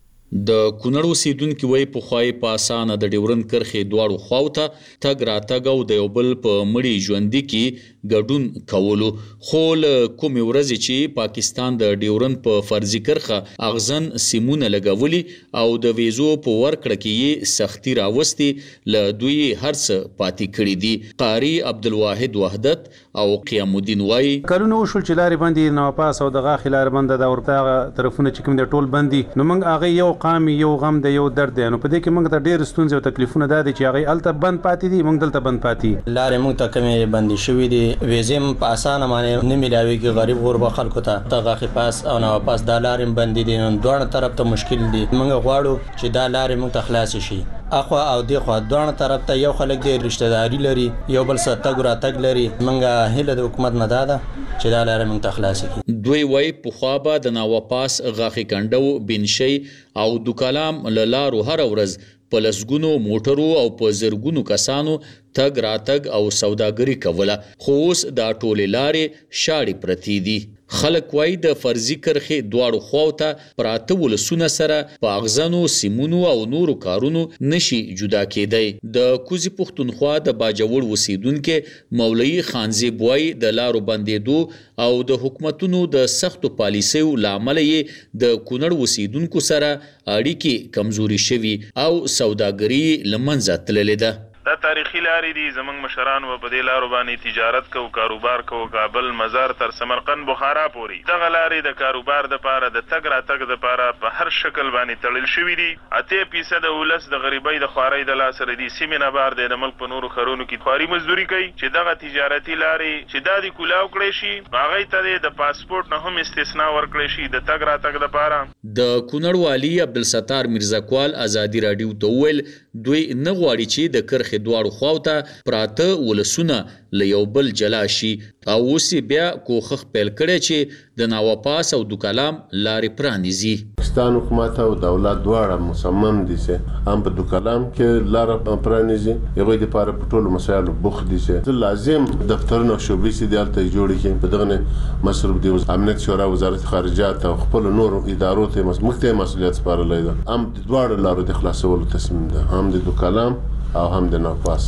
د کونړ اوسیدونکي وایي پخوای په اسانه د ډیورن کرښې دواړو خواو ته تګ راتګ او د یو بل په مړي ژوندي کې ګډون کولو خو له کومې ورځې چې پاکستان د ډیورن په فرضي کرښه اغزن سیمونه لګولي او د ویزو په ورکړه کې یې سختي راوستې له دوی هر څه پاتې کړي دي. قاری عبدالواحد وحدت او قیام الدین وایي کلونه وشول چې لارې باندې نواپاس او د غاښې لارې باندې د ورته طرفونه چې کوم د ټول باندې نو موږ هغه یو قام یو غم د یو درد دی نو په دې کې موږ ته ډېر ستونزې او تکلیفونه دا دي چې هغه الته بند پاتې دي موږ دلته بند پاتې لارې موږ ته کومې بندې شوي دي ویزې هم په اسانه باندې نه میلاویږي غریب غربه خلکو ته د غاښې پاس او نواپاس دا لارې هم بندې دي نو دواړه طرف ته مشکل دي موږ غواړو چې دا لارې موږ ته خلاصې شي اخوا او دی خوا دواړه طرف ته یو خلک دی رشتہ داری لري یو بل سره تګ راتګ لري موږ هیله د حکومت نه ده چې دا لارې موږ ته خلاصې کړي. دوی وایي پخوا به د ناواپاس غاښې کنډو بنشي او دوکالام له لارو هره ورځ په لسګونو موټرو او په زرګونو کسانو تګ راتګ او سوداګري کوله خو اوس دا ټولې لارې شاړې پرتې دي. خلک وایي د فرضي کرښې دواړو خواو ته پراته ولسونه سره په اغزنو سیمونو او نورو کارونو نشي جدا کېدی. د کوزي پښتونخوا د باجوړ اوسیدونکي مولوي خانزیب وایي د لارو بندېدو او د حکومتونو د سختو پالیسیو له امله یې د کونړ اوسیدونکو سره اړیکې کمزوري شوي او سوداګري له منځه تللې ده. دا تاریخي لارې دي زمونږ مشران و په دې لارو باندې تجارت کوو کاروبار کوو کابل مزار تر سمرقند بخارا پورې دغه لارې د کاروبار دپاره د تګ راتګ دپاره په هر شکل باندې تړل شوي دي. اتیا فیصده ولس د غریبۍ د خوارۍ د لاسه د دې سیمې نه بار دی د ملک په نورو ښارونو کې خواري مزدوري کوي چې دغه تجارتي لارې چې دا دې کولاو کړی شي هغوی ته د پاسپورټ نه هم استثنا ورکړی شي د تګ راتګ دپاره. د کونړ والي عبدالستار میرزاکوال ازادي راډیو ته وویل دوی نه غواړي چې د کرښې دواړو خواو ته پراته ولسونه له یو بل جلا شي او اوس بیا کوښښ پیل کړی چې د ناواپاس او دوکالام لارې پرانیزي. پاکستان حکومت او دولت دواړه مصمم دي چې هم په دوکالام کې لاره پرانیزي هغوی دپاره په ټولو مسایلو بوخت دي چې لازم دفترونه او شعبې چې دي هلته یې جوړې کړي په دغه مصروف دي. امنیت شورا وزارت خارجات او خپلو نورو ادارو ته موږ ته مسؤلیت سپارلی ده هم د دواړو لارو د خلاصولو تصمیم ده هم د دوکالام او هم د ناواپاس.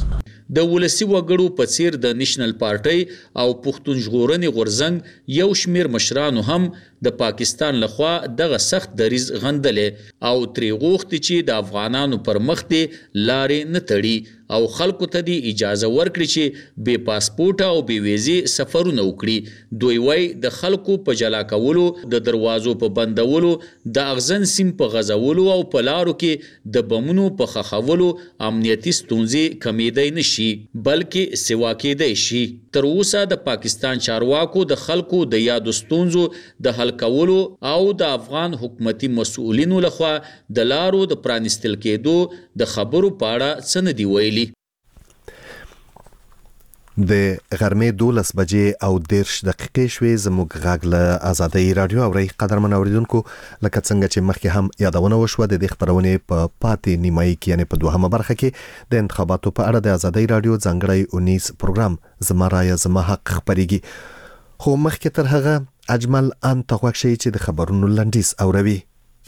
د ولسی وګړو په څیر د نېشنل پارټي او پښتون ژغورنې غورځنګ یو شمیر مشرانو هم د پاکستان لخوا دغه سخت دریز غندلې او ترې غوښتي چې د افغانانو پر مخ دې لارې نه تړي او خلکو ته دې اجازه ورکړي چې بې پاسپورټه او بې ویزې سفرونه وکړي. دوی وایي د خلکو په جلا کولو، د دروازو په بندولو، د اغزن سیم په غځولو او په لارو کې د بمونو په خښولو امنیتي ستونزې کمیدای نشي بلکې سوا کېدای شي. تر اوسه د پاکستان چارواکو د خلکو د یادو ستونزو د حل کولو او د افغان حکومتي مسؤلینو لخوا د لارو د پرانستل کېدو د خبرو په اړه څه نه دي ویلي. د غرمې دولس بجې او دیرش دقیقې شوې. زموږ غږ له آزادۍ رادیو اورئ. قدرمن اوریدونکو، لکه څنګه چې مخکې هم یادونه وشوه، د دې خبرونې په پاتې نیمایي کې یعنې په دوهمه برخه کې د انتخاباتو په اړه د آزادۍ رادیو ځانګړی اونیز پروګرام زما رایه زما حق خپرېږي. خو مخکې تر هغه اجمل ان ته غوږ شئ چې د خبرونو لنډیز اوروي.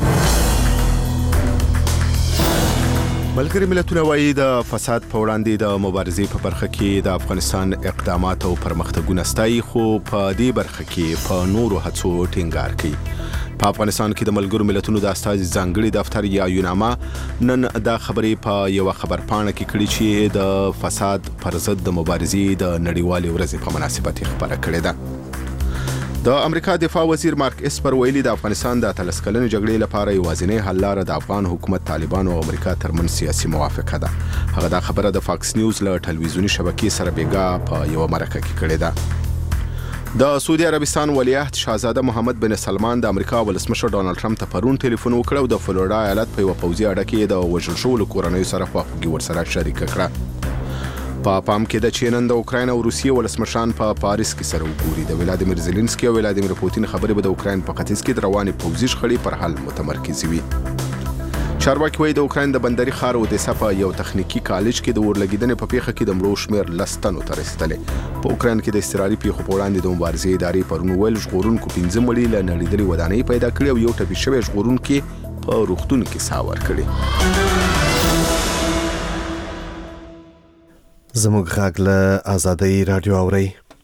ملګري ملتونه وایي د فساد په وړاندې د مبارزې په برخه کې د افغانستان اقدامات او پرمختګونه ستایي، خو په دې برخه کې په نورو هڅو ټینګار کوي. په افغانستان کې د ملګرو ملتونو د استازي ځانګړي دفتر یا یوناما نن دا خبرې په یو خبرپاڼه کې کړي چې د فساد پر ضد د مبارزې د نړیوالې ورځې په مناسبت خبره کړې ده. د امریکا دفاع وزیر مارک اسپر ویلي د افغانستان د اتلس کلنې جګړې لپاره یوازینۍ حل لاره د افغان حکومت، طالبانو او امریکا ترمنځ سیاسي موافقه ده. هغه دا خبره د فاکس نیوز له ټلویزیوني شبکې سره بیګا په یو مرکه کې کړې ده. د سعودي عربستان ولیعهد شاهزاده محمد بن سلمان د امریکا ولسمشر ډونالد ټرمپ ته پرون ټلیفون وکړ او د فلوریدا ایالت په یو پوځي اډه کې د وژل شوو کورنیو سره خواخوږي ورسره شریک کړه. په پام کې د چین د اوکراین او روسیې ولسمشران په پاریس کې سره وګوري. د ولادیمیر زيلنسکي او ولادیمیر پوتین خبرې به د اوکراین په ختیځ کې د روانې پوځي شخړې پر حل متمرکز وي. چارواکي وایي د اوکراین د بندري ښار اودیسا په یو تخنیکی کالج کې د اورلګیدنې په پیښه کې د مړو شمېر لس تنو ته رسېدلی. په اوکراین کې د اضطراري پیښو په وړاندې د مبارزې ادارې پرون ویل ژغورونکو پنځه مړي له نړېدلې ودانۍ پیدا کړي او یو ټپي شوی ژغورونکی په روغتون کې ساه ورکړي. زموږ غږ له آزادۍ رادیو اورئ.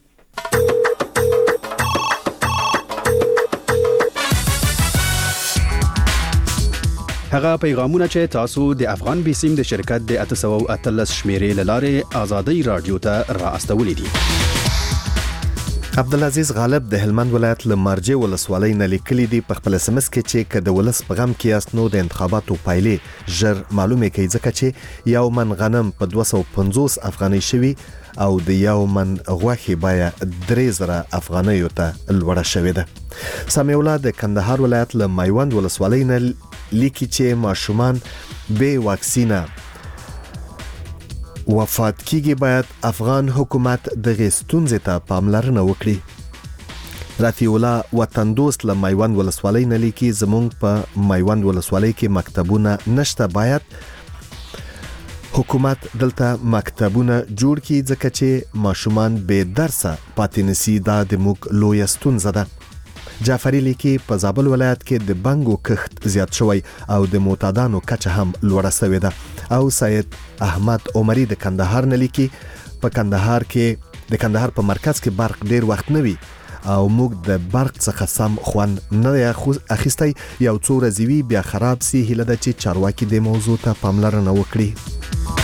هغه پیغامونه چې تاسو د افغان بیسیم د شرکت د اته سوه اتلس شمیرې له لارې آزادۍ رادیو ته را استولې دي. عبدالعزیز غالب د هلمند ولایت له مارجې ولسوالۍ نه لیکلي دي په خپل اس ام اس کې چې که د ولس په غم کې یاست نو د انتخاباتو پایلې ژر معلومې کوي، ځکه چې یو من غنم په دوه سوه پنځوس افغانۍ شوي او د یو من غوښې بیه درې زره افغانیو ته لوړه شوې ده. سمیع الله د کندهار ولایت له میوند ولسوالۍ نه لیکي چې ماشومان بې واکسینه وفات کیږي، باید افغان حکومت دغه ستونزې ته پاملرنه وکړي. رفیع الله وطن دوست له میوند ولسوالۍ نه لیکي زمونږ په میوند ولسوالۍ کې مکتبونه نشته، باید حکومت دلته مکتبونه جوړ کړي ځکه چې ماشومان بې درسه پاتې نشي، دا د موږ لویه ستونزه ده. جعفری لیکي په زابل ولایت کې د بنګو کښت زیات شوی او د معتادانو کچه هم لوړه شوې ده. او سید احمد عمری د کندهار نه لیکي په کندهار کې د کندهار په مرکز کې برق ډیر وخت نه وي او موږ د برق څخه سم خوند نه دی اخیستی، یو څو ورځې وي بیا خراب سي. هیله ده چې چارواکي د موضوع ته پاملرنه وکړي.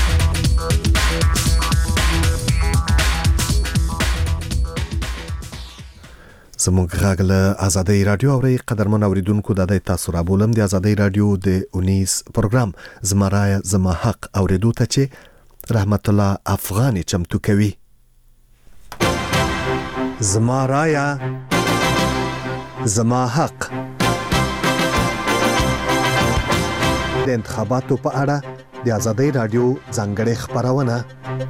زموږ غږ له آزادۍ رادیو اورئ. قدرمن اوریدونکو، دا د تاسو را بولم د آزادۍ رادیو د اونیز پروګرام زما رایه زما حق اوریدو ته چې رحمت الله افغاني چمتو کوي. زما رایه زما حق د انتخاباتو په اړه د آزادۍ رادیو ځانګړې خبرونه.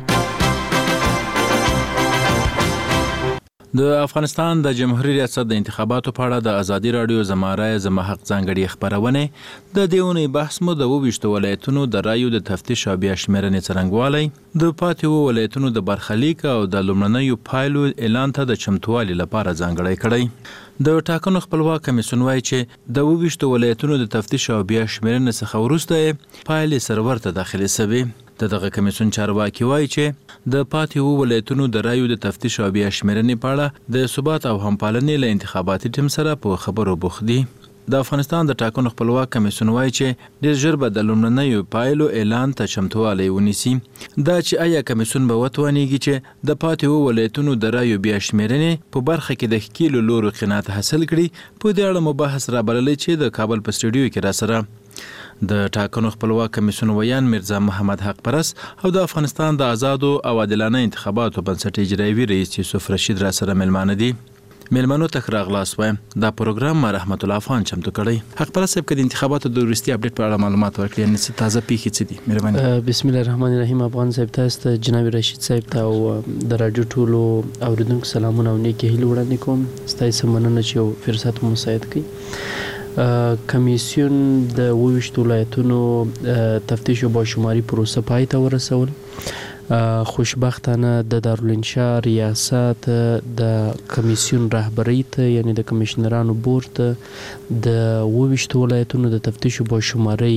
د افغانستان د جمهوریت ریاست د انتخاباتو په اړه د ازادي رادیو زما رایه زما حق ځانګړې خبرونه. د دې اونۍ بحث مو د ویشتو ولایتونو د رایو د تفتیش او بیا شمیرنې څرنګوالی، د پاتې ولایتونو د برخلیک او د لومړنیو پایلو اعلان ته د چمتووالي لپاره ځانګړی کړی. د ټاکنو خپلواک کمیسیون وایي چې د ویشتو ولایتونو د تفتیش او بیا شمیرنې څخه وروسته پایلې سرور ته داخلي شوې. د دغه کمیسیون چارواکي وایي چې د پاتې وو ولایتونو د رایو د تفتیش او بیا شمیرنې په اړه د ثبات او همپالنې له انتخاباتي ټیم سره په خبرو بوخت دي. د افغانستان د ټاکنو خپلواک کمیسیون وایي چې ډېر ژر به د لومړنیو پایلو اعلان ته چمتووالی ونیسي. دا چې آیا کمیسیون به وتوانیږي چې د پاتې وو ولایتونو د رایو بیا شمیرنې په برخه کې د ښکیلو لورو قناعت حاصل کړي، په دې اړه مو بحث رابللی چې د کابل په سټوډیو کې راسره د ټاکنو خپلواک کمیسیون ویان میرزا محمد حق پرست او د افغانستان د آزادو او عادلانه انتخاباتو بنسټ اجرایوي رئیس یوسف رشید را سره ملمانه دي. ملمنو ته راغلاس وایم دا پروګرام ما رحمت الله افغان چمتو کړی. حق پرست صاحب کدي انتخاباتو د وروستي اپډیټ په اړه معلومات ورکړي، یعنی څه تازه پیښې څه دي؟ مهرباني. بسم الله الرحمن الرحیم. افغان صاحب تاسو ته جناب رشید صاحب ته او د رادیو ټولو اوریدونکو سلامونه او نیکی هیله وړاندې کوم. ستاسو مننه چې یو فرصت مو مساعد کړي. کمیسیون د ویشتو ولایتونو تفتیش او باشماري پروسه پای ته ورسول. خوشبختانه د دارالانشا ریاست د کمیسیون رهبری ته یعنی د کمیشنرانو بورډ ته د ویشتو ولایتونو د تفتیش او باشماري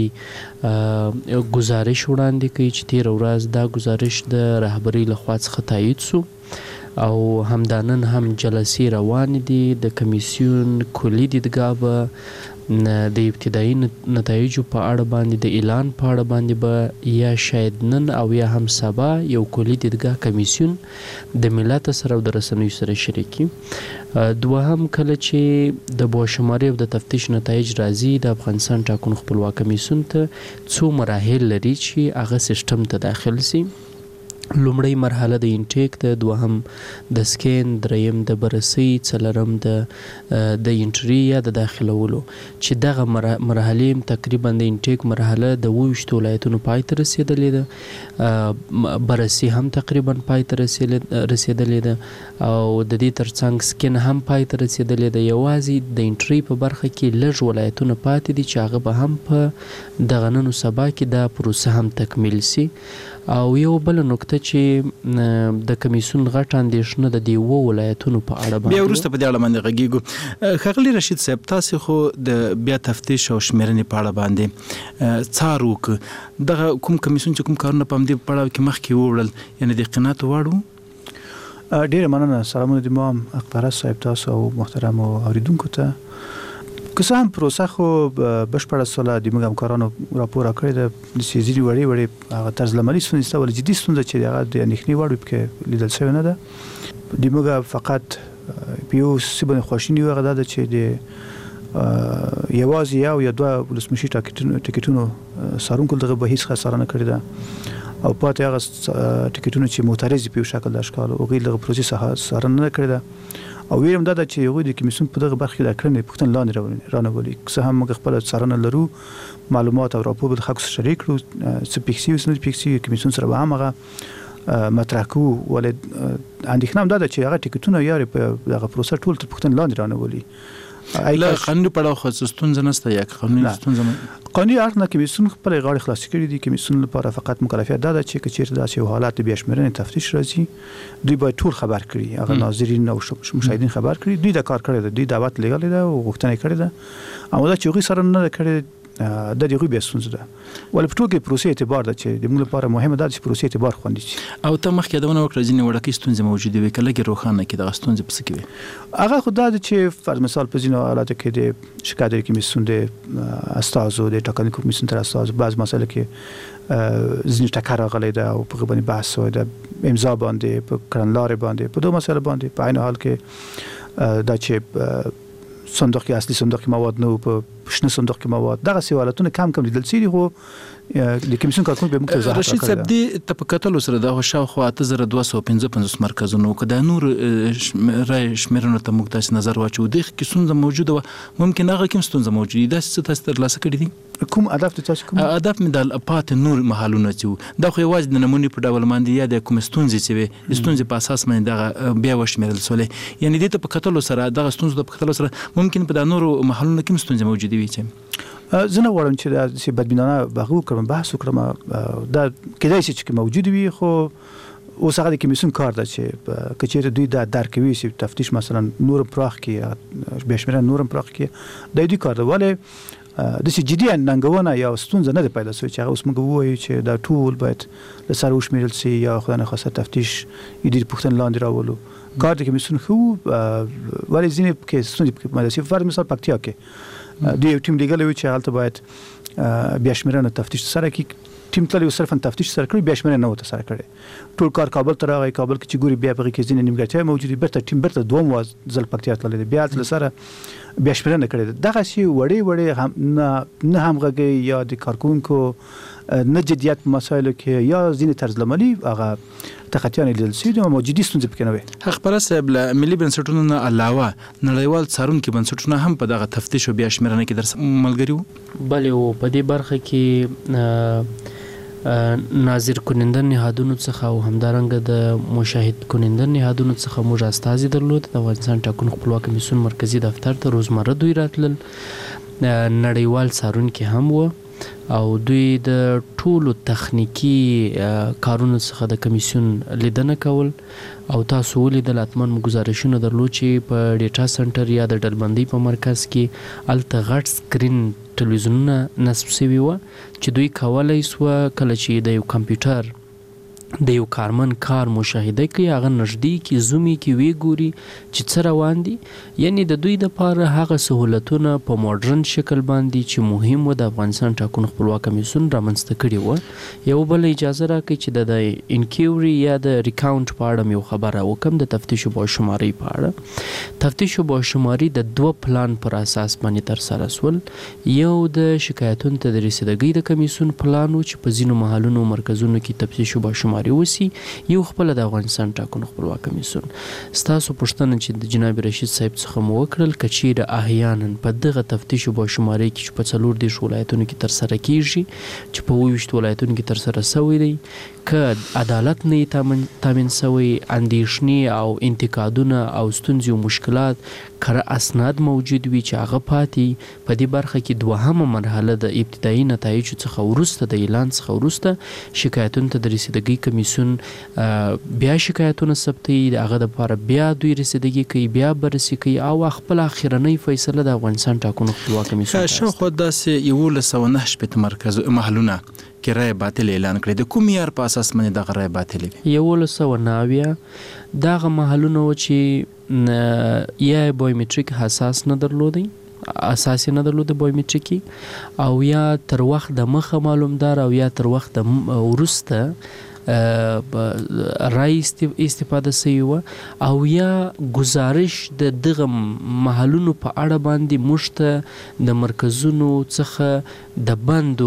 گزارش وړاندې کوي چې تیر ورځ دا گزارش د رهبری لخوا څخه تایید شو او همدانن هم جلسې روان دي. د کمیسیون کلی دیدګاه به د ابتدایي نتایجو په اړه باندې د اعلان په اړه باندې به یا شاید نن او یا هم سبا یو کلی دیدګاه کمیسیون د ملت سره او د رسنیو سره شریکي. دوهم کله چې د باشماري او د تفتیش نتایج راځي د افغانستان ټاکنو خپلواک کمیسیون ته څو مراحل لري چې هغه سیستم ته داخل سي. لومړی مرحله د انټیک ده، دوهم د سکین، دریم د بررسي، څلورم د د انټري یا د داخلولو چې دغه مرحلې تقریبا د انټیک مرحله د ویشتو ولایتونو پای ته رسیدلې ده، بررسي هم تقریبا پای ته رسیدلې ده او د دې ترڅنګ سکین هم پای ته رسیدلې ده. یوازې د انټري په برخه کې لږ ولایتونه پاتې دي چې هغه به هم په دغه نن سبا کې دا پروسه هم تکمیل سي. او یو بل نکته چې د کمیسیون غټ اندېښنه د دې وو ولایتونو په اړه باندې بیا وروسته په دې اړه باندې غږیږو. ښاغلي رشید صاحب تاسو خو د بیا تفتیش او شمیرنې په اړه باندې څار وکړ، دغه کوم کمیسیون چې کوم کارونه په همدې پړاو کې مخکې ووړل یعنی د قناعت وړ؟ ډېره مننه. سلامونه د مام اقبرس صاحب تاسو او محترم اوریدونکو ته. که څه هم پروسه خو بشپړه سوله د موږ همکارانو راپور راکړی ده د ځینې وړې وړې هغه طرز العملي ستونزې شته، ولې جدي ستونزه چې هغه د اندېښنې وړ وي پکې لیدل شوې نه ده. د موږ فقط په یو څه باندې خواشیني یو هغه دا ده چې د یوازې یو یا دوه ولسمشي ټکټونو څارونکو دغه به هېڅ خساره نه کړې ده او پاتې هغه ټکټونه چې معترض په یو شکل د اشکال هغوی دغه پروسې څخه څارنه نه کړې ده. او ویرم دا چې هغوی د کمیسیون په دغه برخه کې د کړنې پوښتنه لاندې رانهولي. که څه هم موږ خپله څارنه لرو، معلومات او راپور به د خلکو سره شریک کړو، څه پیښ شوي څه نه پیښ شوي، کمیسیون سره به هم هغه مطرح کوو. ولې اندېښنه هم دا ده چې هغه ټکټونه یارې په دغه پروسه ټول تر پوښتنې لاندې رانهولي. له قانوني پړاو خو ستونزه نشته یا قانوني ستونزه قانوني اړخ نه کمیسیون خپل غاړې خلاص کړي دي. کمیسیون لپاره فقط مکلفیت دا ده چې کچېر داسې یو حالت بیا شمیرنې تفتیش راځي دوی باید ټول خبر کړي، هغه ناظرین او مشاهدین خبر کړي. دوی دا کار کړی دی، دوی دعوت لګولې ده او غوښتنه کړې ده، اما دا چې هغوی سره نه ده کړې د دې بیا ستونزه ده. ولې په ټول کې پروسې اعتبار ده چې د موږ لپاره مهمه ده چې پروسې اعتبار خوندي شي. او ته مخکې یادونه وکړه ځینې وړکې ستونزې موجودې وي، که لږې روښانه کړي دغه ستونزې په څه کې وي؟ هغه خو دا ده چې فرض مثال په ځینو حالاتو کې د شکایت کمیسیون د استازو د ټاکنې کمیسیون تر استازو بعض مسایل کې ځینې ټکر راغلی ده او په هغه باندې بحث شوی ده، امضا باندې، په کړنلارې باندې، په دوه مسایلو باندې. په عین حال کې دا چې صندوق کې اصلي صندوق کې مواد نه په شنه صندوق کې مواد، دغه سوالاتونه کم کم لیدل شوي. خو د کمیسیون کارکونکو به موږ ته وضاحت راکړی. رشید صاحب دې ته په کتلو سره دا شاوخوا اته زره دوه سوه پنځه پنځوس مرکزونه که دا نور رای شمیرنو ته موږ تاسې نظر واچو دې کې ستونزه موجوده وه، ممکن هغه کوم ستونزه موجوده وي، داسې څه تاسې ترلاسه کړي دي؟ کوم هدف د تاسو کوم هدف مې د پاتې نور محلونه چې وو دا خو یوازې د نمونې په ډول باندې یا د کومې ستونزې چې وې ستونزې په اساس باندې دغه بیا وشمېرل شولې، یعنې دې ته په کتلو سره دغه ستونزو ته په کتلو سره ممکن په دا نورو محلونو کې هم ستونزې موجودې وي چې زه نه غواړم چې داسې بدبینانه هغه وکړم بحث وکړم. دا کېدای شي چې موجود وي، خو اوس هغه د کمیسیون کار ده چې کچېره دوی د درکوي چې تفتیش مثلا نور پراخ کې بشمیر نور پراخ کې د دوی کار ده ولی د سي جدي ننګونه یا ستونزه نه پیدا شوی چې اوس موږ وایو چې دا ټول باید له سره وشمیرل سي یا خدای نه خاصه تفتیش یدي پښتون لاندې راولو کار د کمیسیون خو ولی ځینې کې ستونزې مدرسې فرض مثال پکتیا کې دوی یو ټیم لګلوي چې حالت باید بیا شمیرنه تفتیش سره کې ټیم تل یو صرفا تفتیش سره کړی بیا شمیرنه نه وته سره کړی ټول کار کابل ته راغی کابل کې چې ګوري بیا په کې ځینې نیمګړتیا موجوده برته ټیم برته دوم واز ځل پکتیا تللی بیا تل سره بیا شمیرنه کړی دغه شی وړي وړي هم نه نه همغږي یا د کارکونکو نه جديت مسایلو کې یا ځینې طرز لملي هغه تخطیان لیدل شوي دي موجودي ستونزې پکې نه وي حق پرست صاحب له ملي بنسټونو نه علاوه نړیوال څارونکي بنسټونه هم په دغه تفتیش او بیا شمیرنه کې در ملګري وو بلې او په دې برخه کې ناظر کننده نهادونو څخه او همدارنګه د مشاهد کننده نهادونو څخه موږ استازي درلود د افغانستان ټاکنو خپلواک کمیسیون مرکزی دفتر ته روزمره دوی راتلل نړیوال څارونکي هم وو او دوی د ټولو تخنیکی کارونو څخه د کمیسیون لیدنه کول او تاسو ولیدل اتمن گزارشونه درلود چې په ډیټا سنټر یا د ډلبندۍ په مرکز کې الته غټ سکرین ټلویزیونونه نصب شوي وو چې دوی کولای سو کله چې د یو کمپیوټر د یو کارمن کار مشاهده کوي هغه نږدې کې زومي کې وی ګوري چې څه روان دي یعنی د دوی د لپاره هغه سہولتونه په ماډرن شکل باندې چې مهم و د افغانستان ټاکنو خپلواک کمیسیون رامنځته کړي و یو بل اجازه راکړي چې د انکیوري یا د ریکاونټ په اړه یو خبره وکم د تفتیش او باشماري په اړه تفتیش او باشماري د دوه پلان پر اساس باندې تر سره سول یو د شکایتونو ته د رسیدګۍ د کمیسیون پلان و چې په ځینو محلونو مرکزونو کې تفتیش او باشماري وسی یو خپل د افغانستان ټاکنو خپلواک کمیسیون ستاسو پوښتنه چې د جناب رشید صاحب څخه مو وکړل کچیر احیانا په دغه تفتیش او باشماري کې په څلور د ولایتونو کې تر سره کیږي چې په ویشت ولایتونو کې تر سره سوی دی که عدالت نه تامین سوی اندیشنې او انتقادونه او ستونزې او مشکلات کره اسناد موجود وي چې هغه پاتې په دې برخه کې دوهمه مرحله د ابتدایي نتایجو څخه وروسته د اعلان څخه وروسته شکایتونو ته د رسیدګۍ کمیسیون بیا شکایتونه ثبتوي د هغه لپاره بیا دوی رسیدګي کوي بیا بررسي کوي او خپل اخرنۍ فیصله د افغانستان ټاکنو خپلواک کمیسیون شاوخوا داسې یولس سوه نهه شپېته مرکز محلونه کې رای باطل اعلان کړی د کوم معیار په اساس باندې دغه رای باطل وي یولس سوه نهه اویا دغه محلونه و چې یا بایومټریک حساس نه درلودی اساس نه درلود بایومټریکي او یا تر وخت د مخه معلومدار او یا تر وخت د ورسته رای استفاده سوی و او یا گزارش د دغه محلونو په اړه باندې مشته د مرکزونو څخه د بندو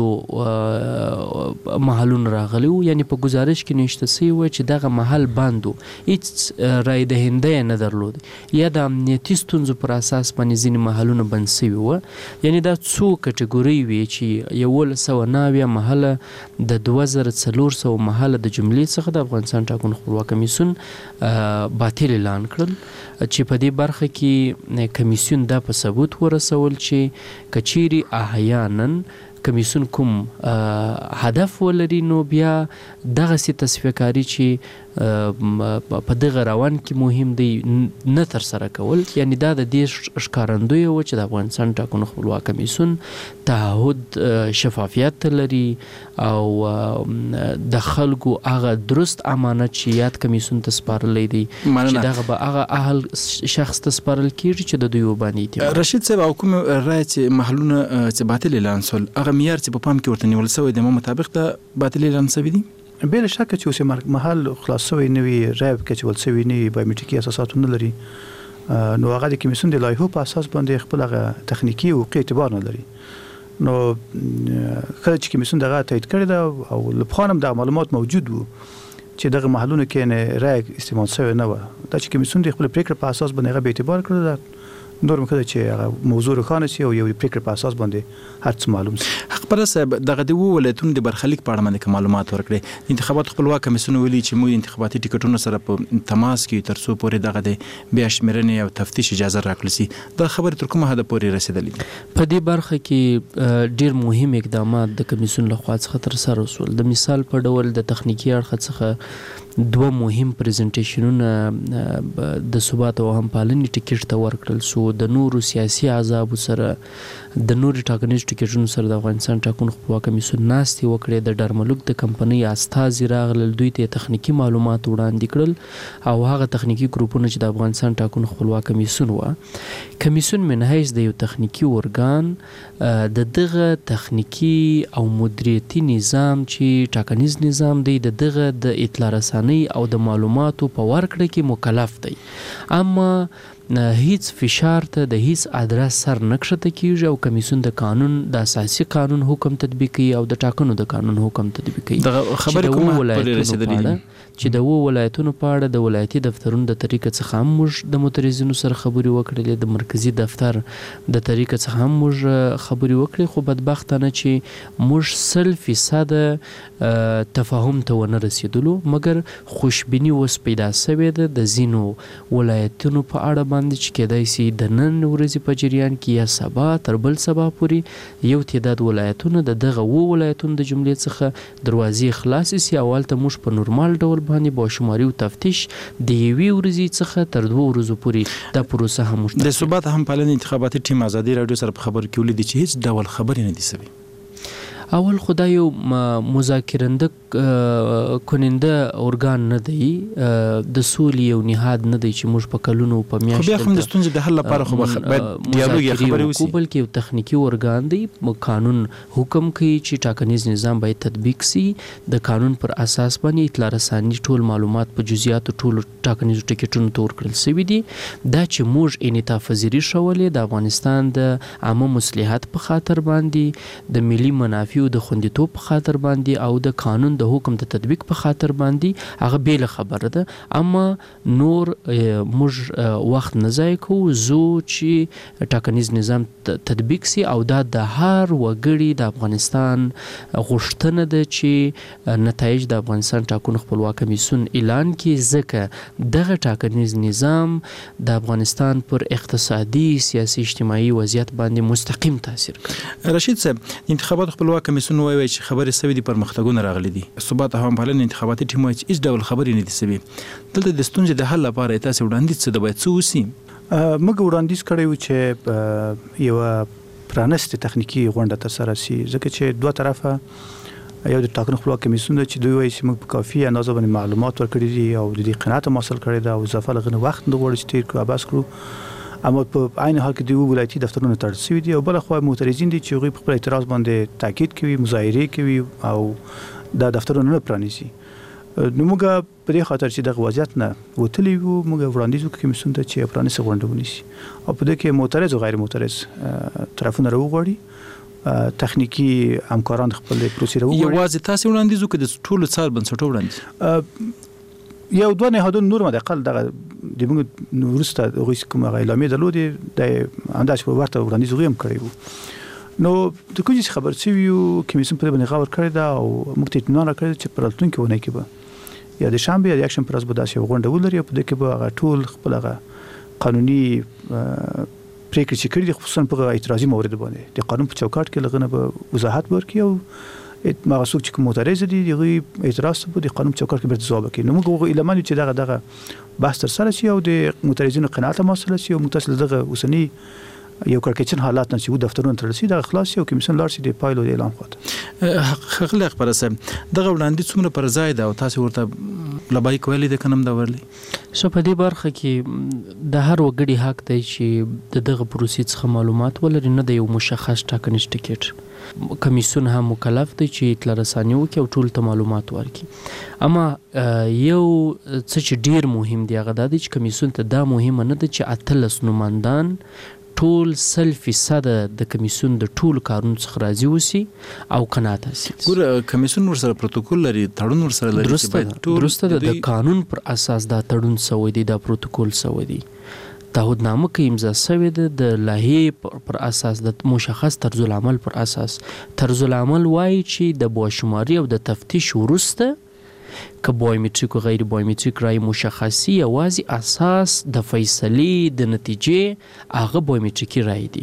محلونو راغلی و یعنی په گزارش کې نشته سوی و چې دغه محل بندو هیڅ رای دهنده نه درلود یا د امنیتي ستونزو پر اساس باندې ځینې محلونه بند سوي و یعنی دا څو کټګوري وي چې یولس سوه نهه اویا محله د دوه زره څلور سوه محله د جملې څخه د افغانستان ټاکنو خپلواک کمیسیون باطل اعلان کړل چې په دې برخه کې کمیسیون دا په ثبوت ورسول چې کچيري احیانا کمیسیون کوم هدف ولري نو بیا دغه سي تصفیه کاری چې په دغه روان کې مهم دی نه تر سره کول یعنی دا د دې ښکارندوی و چې د افغانستان ټاکنو خپلواک کمیسیون تعهد شفافیت لري او د خلکو هغه درست امانت چې یاد کمیسیون ته سپارلی دی چې دغه به هغه اهل شخص ته سپارل کیږي چې د دوی وبانې رشید صاحب او کوم رای چې محلونه چې باطل اعلان سول هغه معیار چې په پام کې ورته نیول شوی د مطابق د باطل اعلان شوی دی بل شک چې اوسه محل خلاص شوی نه وي رایب کې چې ول شوی نه بایومټریکي اساسات نه لري نو هغه د کمیسیون د لایحو په اساس باندې خپل هغه تخنیکی او اعتبار نه لري نو کله چې کمیسیون دغه تایید کړی دا او لپاره د معلومات موجود وو چې دغه محلونه کې نه رای استعمال شوی نه و دا چې کمیسیون د خپل پریکړه په اساس باندې هغه به اعتبار کړی نور مخه چې موضوع روښانه شي او یو فکر په اساس باندې هر څه معلوم شي حق پر صاحب دغه د ولایتونو د برخلیک په اړه باندې معلومات ورکړي انتخابات خپلواک کمیسیون ویلي چې موږ انتخاباتي ټیکټونو سره په تماس کې تر څو پورې دغه د بیا شمیرنې او تفتیش اجازه راکړل شي دا خبره تر کومه حد پورې رسیدلې په دې برخه کې ډیر مهم اقدامات د کمیسیون لخوا څخه تر سره وسول د مثال په ډول د تخنیکی اړخ څخه دوه مهم پریزنټیشنونه د ثبات او همپالنې ټیکټ ته ورکړل سو. د نورو سیاسي احزابو سره د نورو ټاکنیز ټیکټونو سره د افغانستان ټاکنو خپلواک کمیسیون ناستې وکړې. د ډرملوک د کمپنۍ استازي راغلل، دوی ته تخنیکی معلومات وړاندې کړل او هغه تخنیکی ګروپونه چې د افغانستان ټاکنو خپلواک کمیسیون و کمیسیون منهج د یو تخنیکی ارګان د دغه تخنیکی او مدیریتي نظام چې ټاکنیز نظام دی د دغه د اطلاع رسانۍ او د معلوماتو په ورکړه کې مکلف دی. اما هیڅ فشار ته د هیڅ ادرس سر نه کښته کیږي او کمیسیون د قانون د اساسي قانون حکم تطبیق کوي او د ټاکنو د قانون حکم تطبیق کوي. د خبرې کومه پرې رسیدلې چې د وو ولایتونو په اړه د ولایتي دفترونو د طریقې څخه هم موږ د مترجمینو سره خبرې وکړلې، د مرکزی دفتر د طریقې څخه هم موږ خبرې وکړې، خو بدبختانه چې موږ سل فیصد تفاهم ته ونه رسیدلو. مګر خوشبیني اوس پیدا شوې ده د ځینو ولایتونو په اړه باندې چې کېدای شي د نن ورځې په جریان کې یا سبا تر بل سبا پورې یو تعداد ولایتونه د دغه وو ولایتونو د جملې څخه دروازې خلاصې سي او هلته موږ په نورمال ډول باندې باشماري او تفتیش د یوې ورځې څخه تر دوه ورځو پورې دا پروسه هم د ثبات همپالنې انتخاباتي ټیم ازادي رادیو سره په خبرو کې ولیدي چې هیڅ ډول خبرې نه دي سوي. اول خدای یو مذاکرنده کننده ارګان نه دی، د سولې یو نهاد نه دی چې موږ په کلونو په میاشتو خو بیا هم د ستونزې د حل لپاره خو باید ډیالوګ یا خبرې وشي، بلکې یو تخنیکی ارګان دی. قانون حکم کوي چې ټاکنیز نظام باید تطبیق سي، د قانون پر اساس باندې اطلاع رساني ټول معلومات په جزئیاتو ټول ټاکنیزو ټیکټونو ته ورکړل شوي دي. دا چې موږ انعطاف پذیري ښولې د افغانستان د عامه مصلحت په خاطر باندې، د ملي منافع د خوندیتوب په خاطر باندې او د قانون د حکم د تطبیق په خاطر باندې هغه بیله خبره ده. اما نور موږ وخت نه ضایع کوو، زو چې ټاکنیز نظام تطبیق سي او دا د هر وګړي د افغانستان غوښتنه ده چې نتایج د افغانستان ټاکنو خپلواک کمیسیون اعلان کړي، ځکه دغه ټاکنیز نظام د افغانستان پر اقتصادي، سیاسي، اجتماعي وضعیت باندې مستقیم تاثیر کوي. رشید صاحب، انتخابات خپلواک کمیسیون وایي چې خبرې سوي دي، پرمختګونه راغلي دي. ثبات او همپالنې انتخاباتي ټیم وایي چې هیڅ ډول خبرې نه دي سوي. دلته د ستونزې د حل لپاره تاسو وړاندیز څه د باید څه وشي؟ موږ وړاندیز کړی و چې یو پرانستې تخنیکی غونډه ترسره سي، ځکه چې دوه طرفه یو د ټاکنو خپلواک کمیسیون چې دوی وایي چې موږ په کافي اندازه باندې معلومات ورکړي دي او د دې قناعت حاصل کړی ده او اضافه لغنه وخت نه غواړي چې تیر کړو بس کړو. اما په عین حال کې د ولایتي دفترونو تړل شوي دي او بل خو معترضین دي چې هغوی په خپل اعتراض باندې تاکید کوي، مظاهرې کوي او دا دفترونه نه پرانیزي. نو موږ په دې خاطر چې دغه وضعیت نه وتلي وو، موږ وړاندیز وکړو کمیسیون ته چې پرانیسته غونډه ونیسي او په دې کې معترض او غیر معترض طرفونه راوغواړي، تخنیکی همکاران خپل پروسې راوغواړي. یوازې تاسو وړاندیز وکړئ د ټولو څار بنسټونو وړاندیز یو دوه نهادونو نور مدقل دغه د موږ وروسته هغوی کوم اعلامیې درلودې د همداسې په ورته وړاندیز هغوی هم کړی وو. نو د کوم چې خبر شوي وو کمیسیون په دې باندې غور کړی ده او موږ ته اطمینان راکړی چې په راتلونکې اونۍ کې به یا د شنبې یا د یکشنبې په ورځ به داسې یوه غونډه ولري او په دې کې به هغه ټول خپل هغه قانوني پرېکړې چې کړي دي خصوصا په اعتراضي موردو باندې د قانون په چوکاټ کې لغنه به وضاحت ورکړي او ما څوک چې معترض دي دغه اعتراض په د قانون چوکاټ کې به ځواب کوي. نو موږ ایلمان چې دغه دغه بحث تر سره شي او د معترضینو قناعت حاصل شي او متصل دغه اوسنی یو کړکېچن حالات نه چې دفترونه تړل شي دغه خلاص شي او کمیسیون لاړ شي د پایلو د اعلان خواته. خغل خبره سم دغه وړاندې څومره پر ځای ده او تاسو ورته لبای کولی د کنم دا ورلی شو په دې برخه کې د هر وګړي حق دی چې د دغه پروسې څخه معلومات ولري، نه د یو مشخص ټاکنیز ټیکټ. کمیسیون هم مکلف دی چې اطلاع رساني وکړي او ټول ته معلومات ورکړي. اما یو څه چې ډیر مهم دی هغه دا دی چې کمیسیون ته دا مهمه نه ده چې اتلس نمایندان ټول سل فیصد د کمیسیون د ټول کارونو څخه راضي وسی او قناعت حاصل. ګوره کمیسیون ورسره پروتوکول لري، تړون ورسره لري چې باید ټول درسته د قانون پر اساس دا تړون سوی دی، دا پروتوکول سوی دی، تعهدنامه کې امضا شوې ده د لایحې پر اساس د مشخص طرز العمل پر اساس. طرز العمل وایي چې د باشماري او د تفتیش وروسته که بایومتریک او غیر بایومتریک رای مشخصي یوازې اساس د فیصلې د نتیجې هغه بایومتریکي رای دي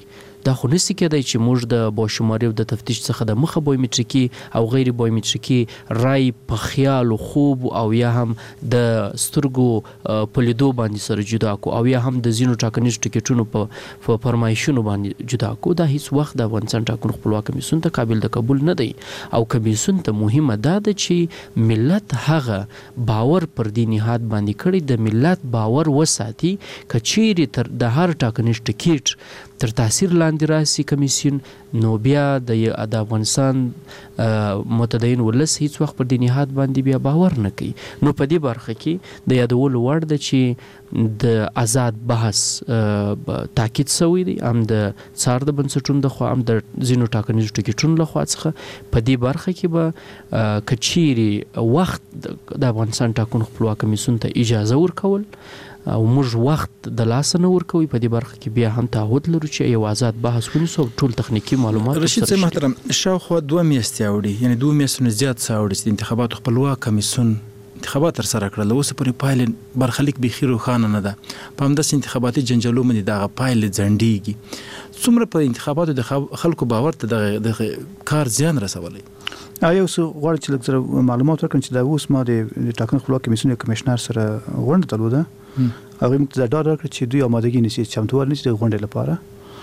دا خو نسی کېدای چې موږ د باشماري او د تفتیش څخه د مخه بایومټریکي او غیر بایومټریکي رای په خیال او خوب او یا هم د سترګو په لیدو باندې سره جدا کو او یا هم د زینو ټاکنیز ټیکټونو په فرمایشونو باندې جدا کو. دا هیڅ وخت د افغانستان ټاکنو خپلواک کمیسیون ته قابل د قبول نه دی او کمیسیون ته مهمه ده چې ملت هغه باور پر دې نهاد باندې کړي، د ملت باور وساتي. کچېرې تر د هر ټاکنیز ټیکټ تر تاثیر لاندې راسي کمیسیون، نو بیا د افغانستان متدین ولس هیڅ وخت پر دې نهاد باندې بیا باور نه کوي. نو په دې برخه کې د یادولو وړ ده چې د آزاد بحث تاکید شوی دی، هم د څار د بنسټونو د خوا هم د ځینو ټاکنیزو ټیکټونو له خوا څخه. په دې برخه کې به کچېرې وخت د افغانستان ټاکنو خپلواک کمیسیون ته اجازه ورکول او موږ وخت د لاسه نه ورکوي، په دې برخه کې بیا هم تعهد لرو چې یو آزاد بحث ونیسو او ټول تخنیکی معلومات رشید صاحب محترم، شاوخوا دوه میاشتې اوړي، یعنی دوه میاشتو نه زیات څه اوړي چې د انتخاباتو خپلواک کمیسیون انتخابات تر سره کړل. اوس پورې پایلې برخلیک بیخي روښانه نه ده. په همداسې انتخاباتي جنجالو باندې دغه پایلې ځنډېږي. څومره په انتخاباتو د خلکو باور ته دغه کار زیان رسولی؟ یو څه غواړم چې لږ زره معلومات ورکړم چې دا اوس ما د ټاکنو خپلواک کمیسیون کمشنر سره غونډه درلوده. هغوی موږ ته دا ډاډ راکړ چې دوی امادګي نیسي، چمتووالی نیسي د غونډې لپاره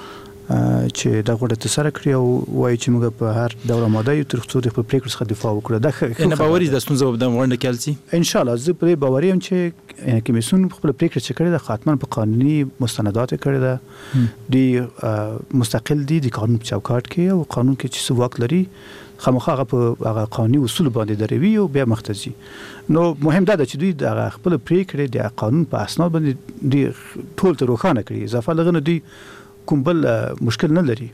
چې دا غونډه ترسره کړي او وایي چې موږ په هر ډول اماده یو تر څو د خپل پرېکړو څخه دفاع وکړو. دا ښه باوري د ستونزه په دغه غونډه کې حل شي انشاءالله. زه پرې باوري یم چې کمیسیون خپل پرېکړه چې کړې ده حتما په قانوني مستندات کړې ده، دوی مستقل دي د قانون په چوکاټ کې او قانون کې چې څه واک لري خامخا هغه په هغه قانوني اصول باندې دروي او بیا مختزي. نو مهم ده چې دوی د خپل پرېکړې د قانون په اساس باندې دوی ټول ته روښانه کړي، اضافه لغنه دوی کوم بل مشکل نه لري.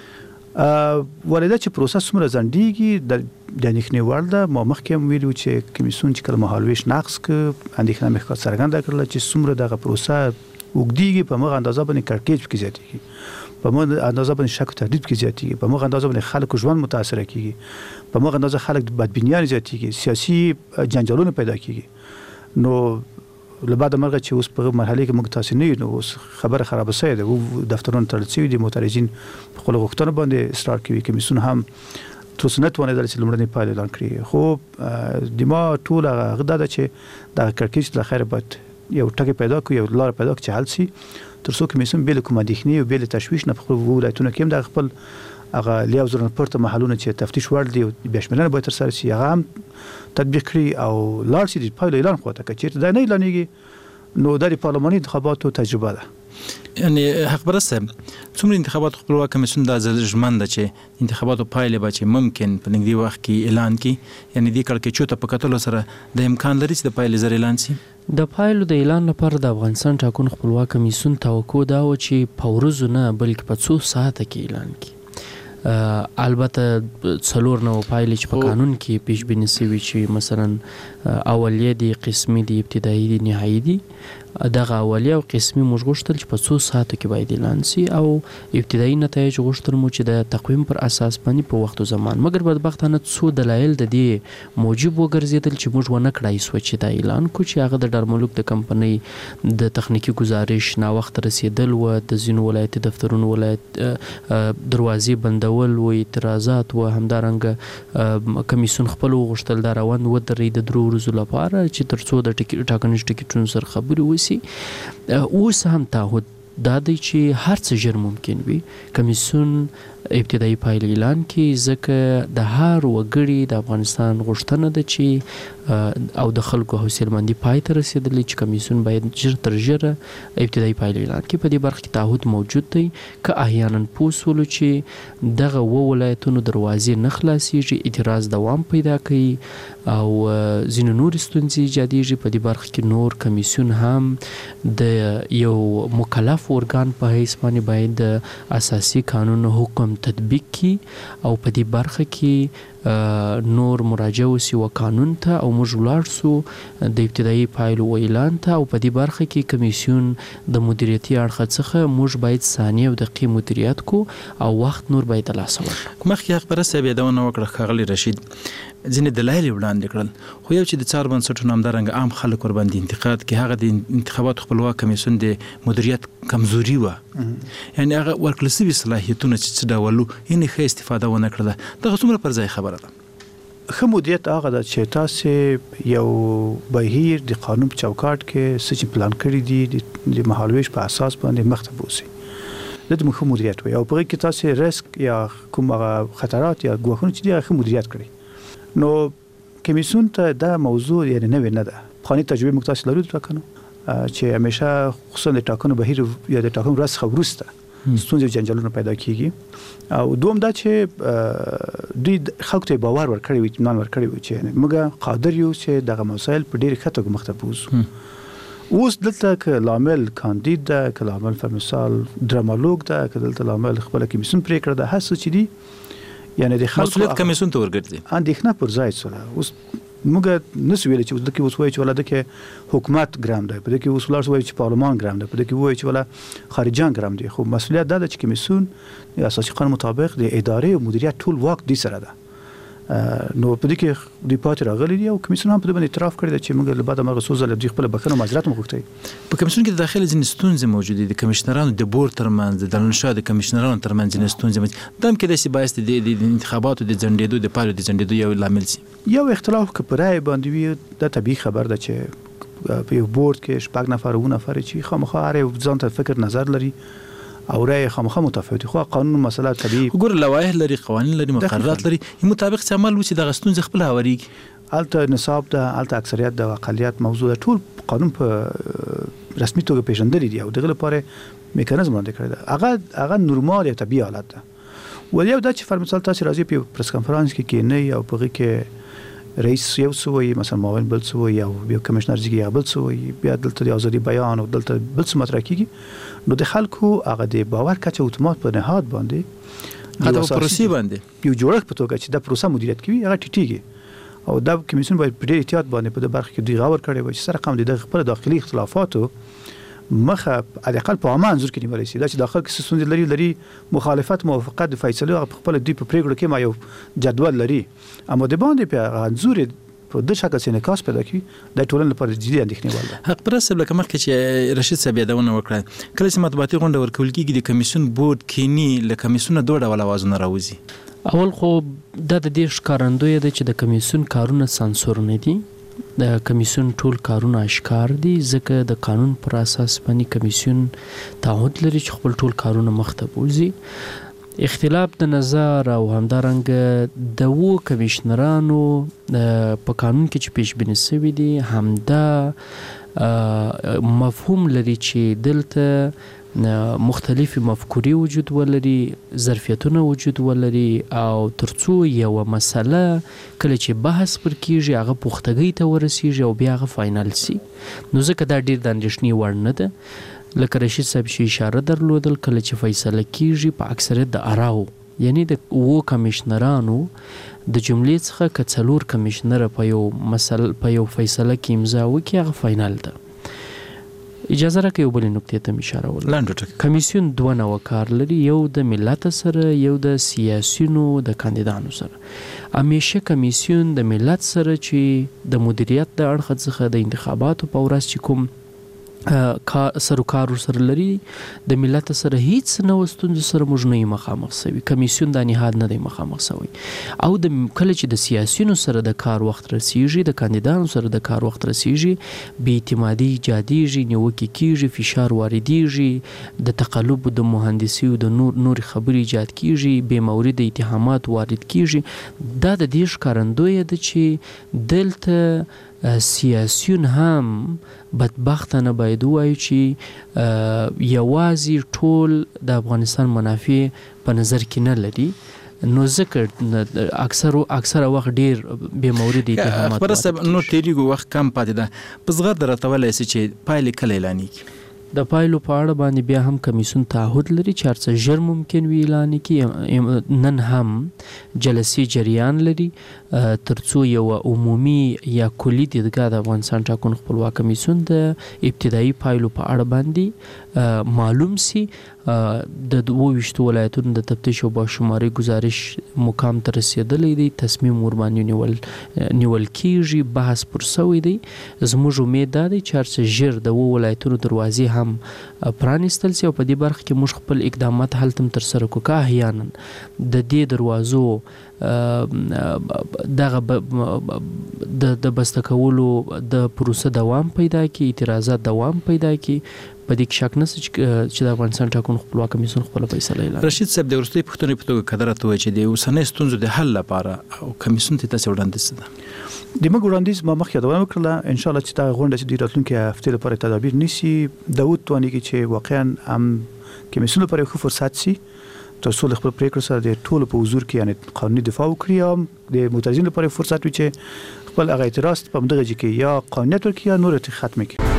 ولې دا چې پروسس څومره ځنډېږي د اندېښنې وړ ده. ما مخکې هم ویلي چې کمیسیون چې کله مهالویش نقض کړ اندېښنه مې څرګنده کړله چې څومره دغه پروسه اوږدېږي، په همغه اندازه باندې کړکېچ پکې زیاتېږي، په همغه اندازه باندې شک او تردید پکې زیاتېږي، په همغه اندازه باندې خلکو ژوند متاثره کېږي، په همغه اندازه خلک بدبینیان زیاتېږي، سیاسي جنجالونه پیدا کېږي. نو له بعد مرغه چې اوس په مرحله کې موږ تاسو نه یو، نو اوس خبره خرابه شوې ده او دفترونه تړل شوي دي، معترضین په خپلو غوښتنو باندې اصرار کوي. کمیسیون هم تر اوسه نه توانېدل چې لومړنۍ پایلې اعلان کړي. خو د ما ټول هغه دا ده چې دغه کړکېچ له خیره باید یو ټکی پیدا کړو، یو لاره پیدا کړو چې حل شي، تر څو کمیسیون بې له کومه اندېښنې او بې له تشویش نه په خپلو ولایتونو کې هم د خپل هغه لیا وزرونه پورته محلونه چې تفتیش وړ دي او بیا شمېرنه باید ترسره شي هغه هم تطبیق کړي او لاړ شي د پایلو اعلان خواته. که چېرته دا نه اعلانېږي نو دا د پارلماني انتخاباتو تجربه ده. یعنی حق پرسته څومره انتخابات خپلواک کمیسیون دا ژمن ده چې انتخاباتو پایلې به چې ممکن په نږدې وخت کې اعلان کړي، یعنی دې کړکېچو ته په کتلو سره د امکان لري چې د پایلې زر اعلان شي؟ د پایلو د اعلان لپاره د افغانستان ټاکنو خپلواک کمیسیون توقع دا و چې په ورځو نه بلکې په څو ساعته کې اعلان کړي. البته څلور نو پایلې چې په قانون کې پیش بینی شوي چې مثلا اولیه دي، قسمي دي، ابتدایي دي، نهایي دي. دغه اولیه او قسمي موږ غوښتل چې په څو ساعتو کې باید اعلان شي او ابتدایي نتایج غوښتل مو چې د تقویم پر اساس باندې په وخت او زمان. مګر بدبختانه څو دلایل د دې موجب وګرځېدل چې موږ ونه کړای سو چې دا اعلان کو چې هغه د ډارملوک د کمپنۍ د تخنیکی گزارش نا وخت رسیدل و د ځینو ولایتي دفترونو ولایت دروازې بندول و، اعتراضات و، همدارنګه کمیسیون خپل غوښتل دا روان و درې د درو ورځو لپاره چې تر څو د ټاکنیز ټیکټونو سره خبرې وشي. اوس هم تعهد دا دی چې هر څه ژر ممکن وي کمیسیون ابتدایي پایلې اعلان کړي، ځکه د هر وګړي د افغانستان غوښتنه ده چې او د خلکو حوصله‌مندي پای ته رسېدلې چې کمیسیون باید ژر تر ژره ابتدایي پایلې اعلان کړي. په دې برخه کې تعهد موجود دی. که احیانا پوه شولو چې دغه اووه ولایتونو دروازې نه خلاصېږي، اعتراض دوام پیدا کوي او ځینې نورې ستونزې ایجادېږي، په دې برخه کې نور کمیسیون هم د یو مکلف ارګان په حیث باندې باید د اساسي قانون حکم تطبیق کی او په دې برخه کې نور مراجعه وسی و قانون ته او موږ ولاړ سو د ابتدایي پایلو اعلان ته او په دې برخه کې کمیسیون د مدیریتي اړخ څخه موږ باید ثانیه او دقیق مدیریت کو او وخت نور باید ترلاسه ورکړو. مخکې خبره سبې دا ونه وکړه ښاغلی رشید ځینې دلایل وړاندې کړل خو یو چې د څار بنسټونو همدارنګه عام خلک ور باندې انتقاد کې هغه د انتخاباتو خپلواک کمیسیون د مدیریت کمزوري وه یعنی هغه ورکړل سوي صلاحیتونه چې څه ډول یعنې ښه استفاده ونه کړله دغه څومره پر ځای خبره ده؟ ښه مدیریت هغه ده چې تاسې یو بهیر د قانون په چوکاټ کې څه چې پلان کړي دي د مهالویش په اساس باندې مخ ته بوځي د ښه مدیریت وي او په هغې کې تاسې رسک یا کوم هغه خطرات یا ګواښونه چې دي هغه ښه مدیریت کړي. نو کمیسیون ته دا موضوع یعنی نوې نه ده. پخواني تجربې موږ تاسې لرو د ټاکنو چې همیشه خصوصا د ټاکنو بهیر یا د ټاکنو ورځ څخه وروسته ستونزې او جنجالونه پیدا کیږي او دوم دا چې دوی خلکو ته باور ورکړی وي اطمینان ورکړی وي چې موږ قادر یو چې دغه مسایل په ډېرې ښه توګه مخ ته بوځو. اوس دلته که لامل کاندید ده که لامل په مثال ډرامالوګ ده که دلته لامل خپله کمیسیون پرېکړه ده هر څه چې دي یعنی د خلکو مسؤلیت کمیسیون ته ورګرځي اندېښنه پر ځای شوله. اوس موږ نسو ویلی چې دلته اوس وایي چې ولا دلته حکومت ګرام دی په دې کې اوس ولاړ وایي چې پارلمان ګرام دی په دې کې وایي چې ولا خارجیان ګرام دي خو مسؤلیت دا ده چې کمیسیون د اساسي قانون مطابق د ادارې او مدیریت ټول واک دې سره ده. نو په دې کې د پاتې راغلي دي او کمیسیون هم په دې باندې اعتراف کړی دی چې موږ له بعده مرغه سوزه له خپل بخښنه معذرت وغوښتي. په کمیسیون کې د داخلي ځینې ستونزې موجودې دي د کمشنرانو د بورډ ترمنځ د دارالانشا د کمشنرانو ترمنځ ځینې ستونزې دا هم کېدای شي باعث د انتخاباتو د ځنډېدو د پایلو د ځنډېدو یو لامل شي. یو اختلاف که په رایې باندې وي دا طبیعي خبر ده چې په یو بورډ کې شپږ نفر اووه نفر چې خامخا هر یو ځان ته فکر نظر لري او رای خامخا متفاوت خو قانون مسله طبيعي ګور لوایح لري قوانین لري مقررات لري مطابق عمل وشي د غستون خپل هوريږي الته نصاب ده الته اکثریت د اقلیت موضوع ټول قانون په رسمي توګه پیژندل دي او دغه لپاره میکانیزم وړاندې کړی ده هغه هغه نورمال یا طبيعي حالت ده. ولې دا چې فرض مثال تاسو راځي په پریس کانفرنس کې کې نه او په کې رئیس یو سوی مثلا معاون بل سوی او یو کمشنر ځګي یا بل سوی بیا دلته د ازادي بیان او دلته بل څه مطرح کیږي نو د خلکو هغه د باور کچه اتومات په نهاد باندې هغه پروسې باندې یو جوړښت په توګه چې د پروسه مدیریت کوي هغه ټیټیږي او دا کمیسیون باید په ډېر احتیاط باندې په برخه کې دی غور کړی وي چې سره کوم د خپل داخلي اختلافاتو مخه على الاقل په عام انظر کې نیول شي دا چې داخل کې څه لري لري مخالفت موافقت د فیصله په خپل دی په پریکړه کې ما یو جدول لري اما د باندې په انظر په د شکل سینه کاس پیدا کی د ټولنې لپاره جدي اندېښنې ولده حق پرسه لکه مخکې چې رشید صاحب یادونه وکړه کله چې مطبوعاتي غونډه ورکول کېږي د کمیسیون بورډ کینی له کمیسیونه دوه ډول اوازونه راوځي اول خو دا د دې ښکارندوی دی چې د کمیسیون کارونه سانسور نه دي د کمیسیون ټول کارونه اشکار دي ځکه د قانون پر اساس باندې کمیسیون تعهد لري چې خپل ټول کارونه مخته بوځي اختلاف د نظر او همدارنګه د وو کمیشنرانو په قانون کې چې پیش بینی شوی دي همدا مفهوم لري چې دلته مختلفی مفکوری وجود ولري ظرفیتونه وجود ولري او ترڅو یو مسله کله چې بحث پر کیږي هغه پختګۍ ته ورسیږي او بیا هغه فائنل سي نو ځکه دا ډیر د اندېښنې وړ نه ده لکه رشید صاحب شي اشاره درلودل کله چې فیصله کیږي په اکثریت د اراو یعنی د وو کمیشنرانو د جملې څخه کڅلور کمیشنر په یو مسله په یو فیصله کې امضا وکړي هغه فائنل ده. اجازه راکړئ یو بل نقطې ته اشاره وکړم کمیسیون دوه نوع کار لري یو د ملت سره یو د سیاسيونو د کاندیدانو سره همیشه کمیسیون د ملت سره چې د مدیریت د اړخ څخه د انتخاباتو په ورځ چې کوم سروکار سره لري د ملت سره هیڅ نو ستونزې سره موږ نه مخامخ سوي کمیسیون د نهاد نه دی مخامخ سوي او د کله چې د سیاسيونو سره د کار وخت رسیږي د کاندیدانو سره د کار وخت رسیږي بې اعتمادي ایجادیږي نیوکې کیږي فشار واردیږي د تقلب د مهندسي او د نور نور خبري ایجاد کیږي بې مورد اتهامات وارد کیږي دا د دې ښکارندوی ده چې دلته سیاسيون هم بدبختانه باید وایي چې یوازې ټول د افغانستان منافع په نظر کې نه لري نو ځکه اکثر اکثر وخت ډیر به مورد اتهامات خبره سب نو تیریګو وخت کم پاتې ده په زغر درته ولای چې پایلې کله اعلانېږي د پایلو په اړه باندې بیا هم کمیسیون تعهد لري چې هرڅه ژر ممکن وي اعلان کړي. نن هم جلسې جریان لري ترڅو یو عمومي یا کلی دیدګاه د افغانستان ټاکنو خپلواک کمیسیون د ابتدایي پایلو په اړه باندې معلوم سي. د دوه ویشتو ولایتونو د تفتیش او باشماري گزارش مقام ته رسیدلی دی، تصمیم ور باندې نیول نیول کیږي، بحث پر سوی دی. زموږ امید دا دی چې هرڅه ژر د وو ولایتونو دروازې هم پرانیستل سي او په دې برخه کې موږ خپل اقدامات هلته تر سره کوو. که احیانا د دې دروازو دغه د د بسته کولو د پروسه دوام پیدا کی، اعتراضات دوام پیدا کی، په دې کې شک نشته چې د افغانستان ټاکنو خپلواک کمیسیون خپل فیصله اعلان. رشید صاحب د ورستۍ پښتنې په توګه قدرت وایي چې د اوسنۍ ستونزو د حل لپاره او کمیسیون ته تاسو وړاندیز ده. د موږ وړاندیز ما مخکې یادونه وکړه، ان شاء الله چې دا غونډه چې د راتلونکي هفته لپاره تدابیر نیسي، داود تواني چې واقعا هم کمیسیون لپاره یو فرصت سي تر څو خپل پریکړه سره د ټولو په حضور کې یعنی قانوني دفاع وکړي، او د معترضین لپاره فرصت وي چې خپل هغه اعتراض په مدغه کې یا قانونیت ورکړي یا نور ته ختم کړي.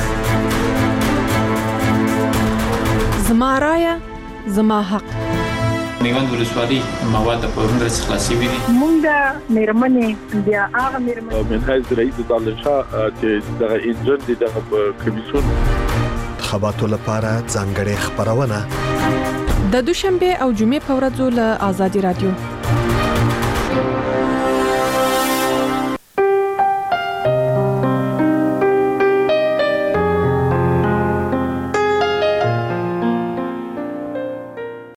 زما رایه زما حق. میوند ولسوالي مواد په هندرس خلاصي وي. مونږ د میرمنې بیا هغه میرمنې من حیث رئیس دالشا چې دغه انجن دي دغه کمیسیون انتخاباتو لپاره ځانګړې خبرونه د دوشنبه او جمعې په ورځو له آزادي رادیو